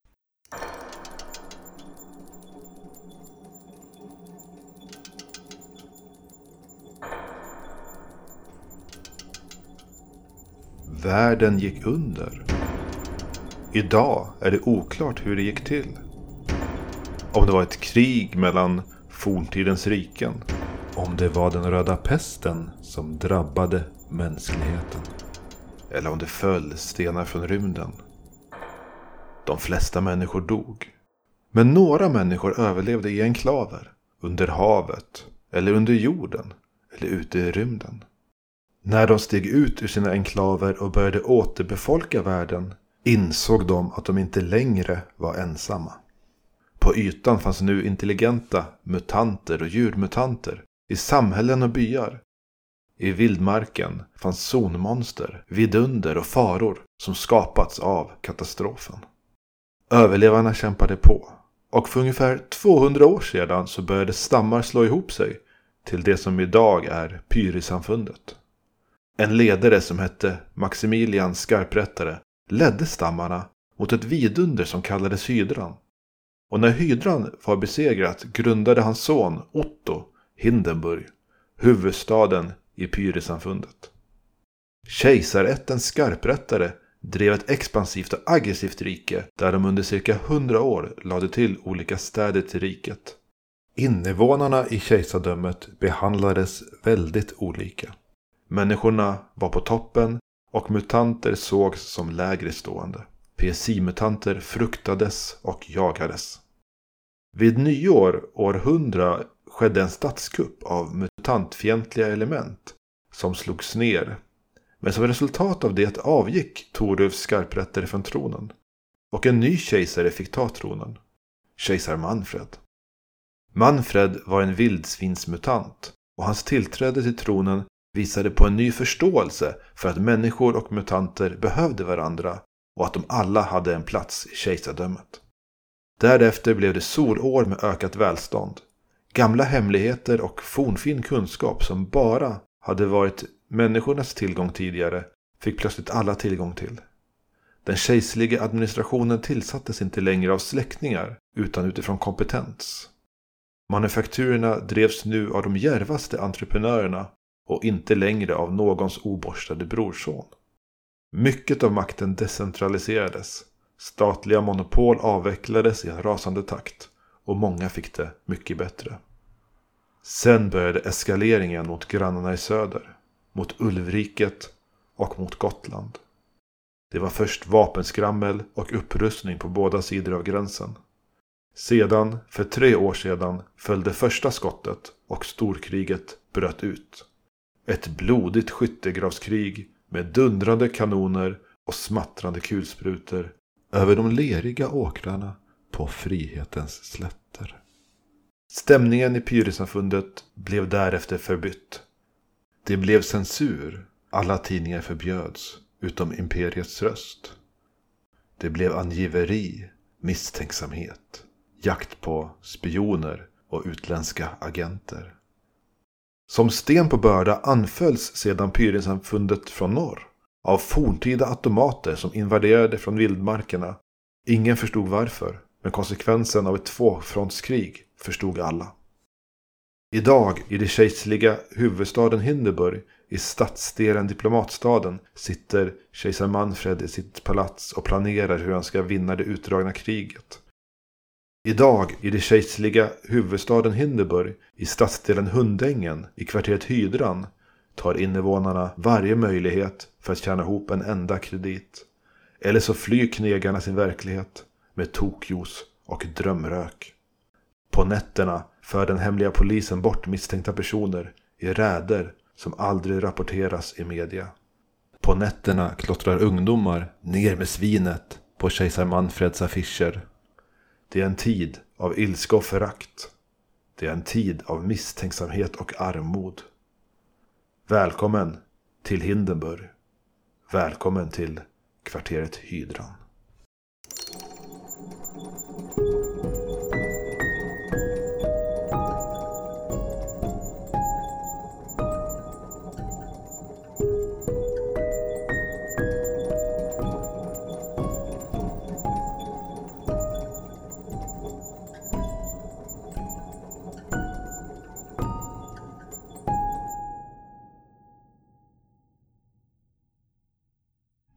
Världen gick under. Idag är det oklart hur det gick till. Om det var ett krig mellan forntidens riken. Om det var den röda pesten som drabbade mänskligheten. Eller om det föll stenar från rymden. De flesta människor dog. Men några människor överlevde i enklaver. Under havet. Eller under jorden. Eller ute i rymden. När de steg ut ur sina enklaver och började återbefolka världen insåg de att de inte längre var ensamma. På ytan fanns nu intelligenta mutanter och djurmutanter i samhällen och byar. I vildmarken fanns zonmonster, vidunder och faror som skapats av katastrofen. Överlevarna kämpade på och för ungefär tvåhundra år sedan så började stammar slå ihop sig till det som idag är Pyrisamfundet. En ledare som hette Maximilian Skarprättare ledde stammarna mot ett vidunder som kallades Hydran. Och när Hydran var besegrat grundade hans son Otto Hindenburg, huvudstaden i Pyrisamfundet. Kejsarättens Skarprättare drev ett expansivt och aggressivt rike där de under cirka hundra år lade till olika städer till riket. Invånarna i kejsardömet behandlades väldigt olika. Människorna var på toppen och mutanter sågs som lägre stående. P S I-mutanter fruktades och jagades. Vid nyår år hundra skedde en statskupp av mutantfientliga element som slogs ner. Men som resultat av det avgick Torulfs skarprättare från tronen. Och en ny kejsare fick ta tronen. Kejsar Manfred. Manfred var en vildsvinsmutant och hans tillträde till tronen visade på en ny förståelse för att människor och mutanter behövde varandra och att de alla hade en plats i kejsardömet. Därefter blev det solår med ökat välstånd. Gamla hemligheter och fornfin kunskap som bara hade varit människornas tillgång tidigare fick plötsligt alla tillgång till. Den kejserliga administrationen tillsattes inte längre av släktingar utan utifrån kompetens. Manufakturerna drevs nu av de djärvaste entreprenörerna och inte längre av någons oborstade brorson. Mycket av makten decentraliserades. Statliga monopol avvecklades i en rasande takt och många fick det mycket bättre. Sen började eskaleringen mot grannarna i söder, mot Ulvriket och mot Gotland. Det var först vapenskrammel och upprustning på båda sidor av gränsen. Sedan, för tre år sedan, följde första skottet och storkriget bröt ut. Ett blodigt skyttegravskrig med dundrande kanoner och smattrande kulsprutor över de leriga åkrarna på frihetens slätter. Stämningen i Pyresamfundet blev därefter förbytt. Det blev censur. Alla tidningar förbjöds, utom Imperiets röst. Det blev angiveri, misstänksamhet, jakt på spioner och utländska agenter. Som sten på börda anfölls sedan Pyresamfundet från norr av forntida automater som invaderade från vildmarkerna. Ingen förstod varför, men konsekvensen av ett tvåfrontskrig förstod alla. Idag i det kejserliga huvudstaden Hindenburg, i stadsdelen Diplomatstaden, sitter kejsar Manfred i sitt palats och planerar hur han ska vinna det utdragna kriget. Idag i det kejserliga huvudstaden Hindenburg, i stadsdelen Hundängen, i kvarteret Hydran, tar invånarna varje möjlighet för att tjäna ihop en enda kredit. Eller så flyr knegarna sin verklighet med tokjos och drömrök. På nätterna för den hemliga polisen bort misstänkta personer i räder som aldrig rapporteras i media. På nätterna klottrar ungdomar ner med svinet på kejsar Manfreds affischer. Det är en tid av ilska och förakt. Det är en tid av misstänksamhet och armod. Välkommen till Hindenburg. Välkommen till kvarteret Hydran.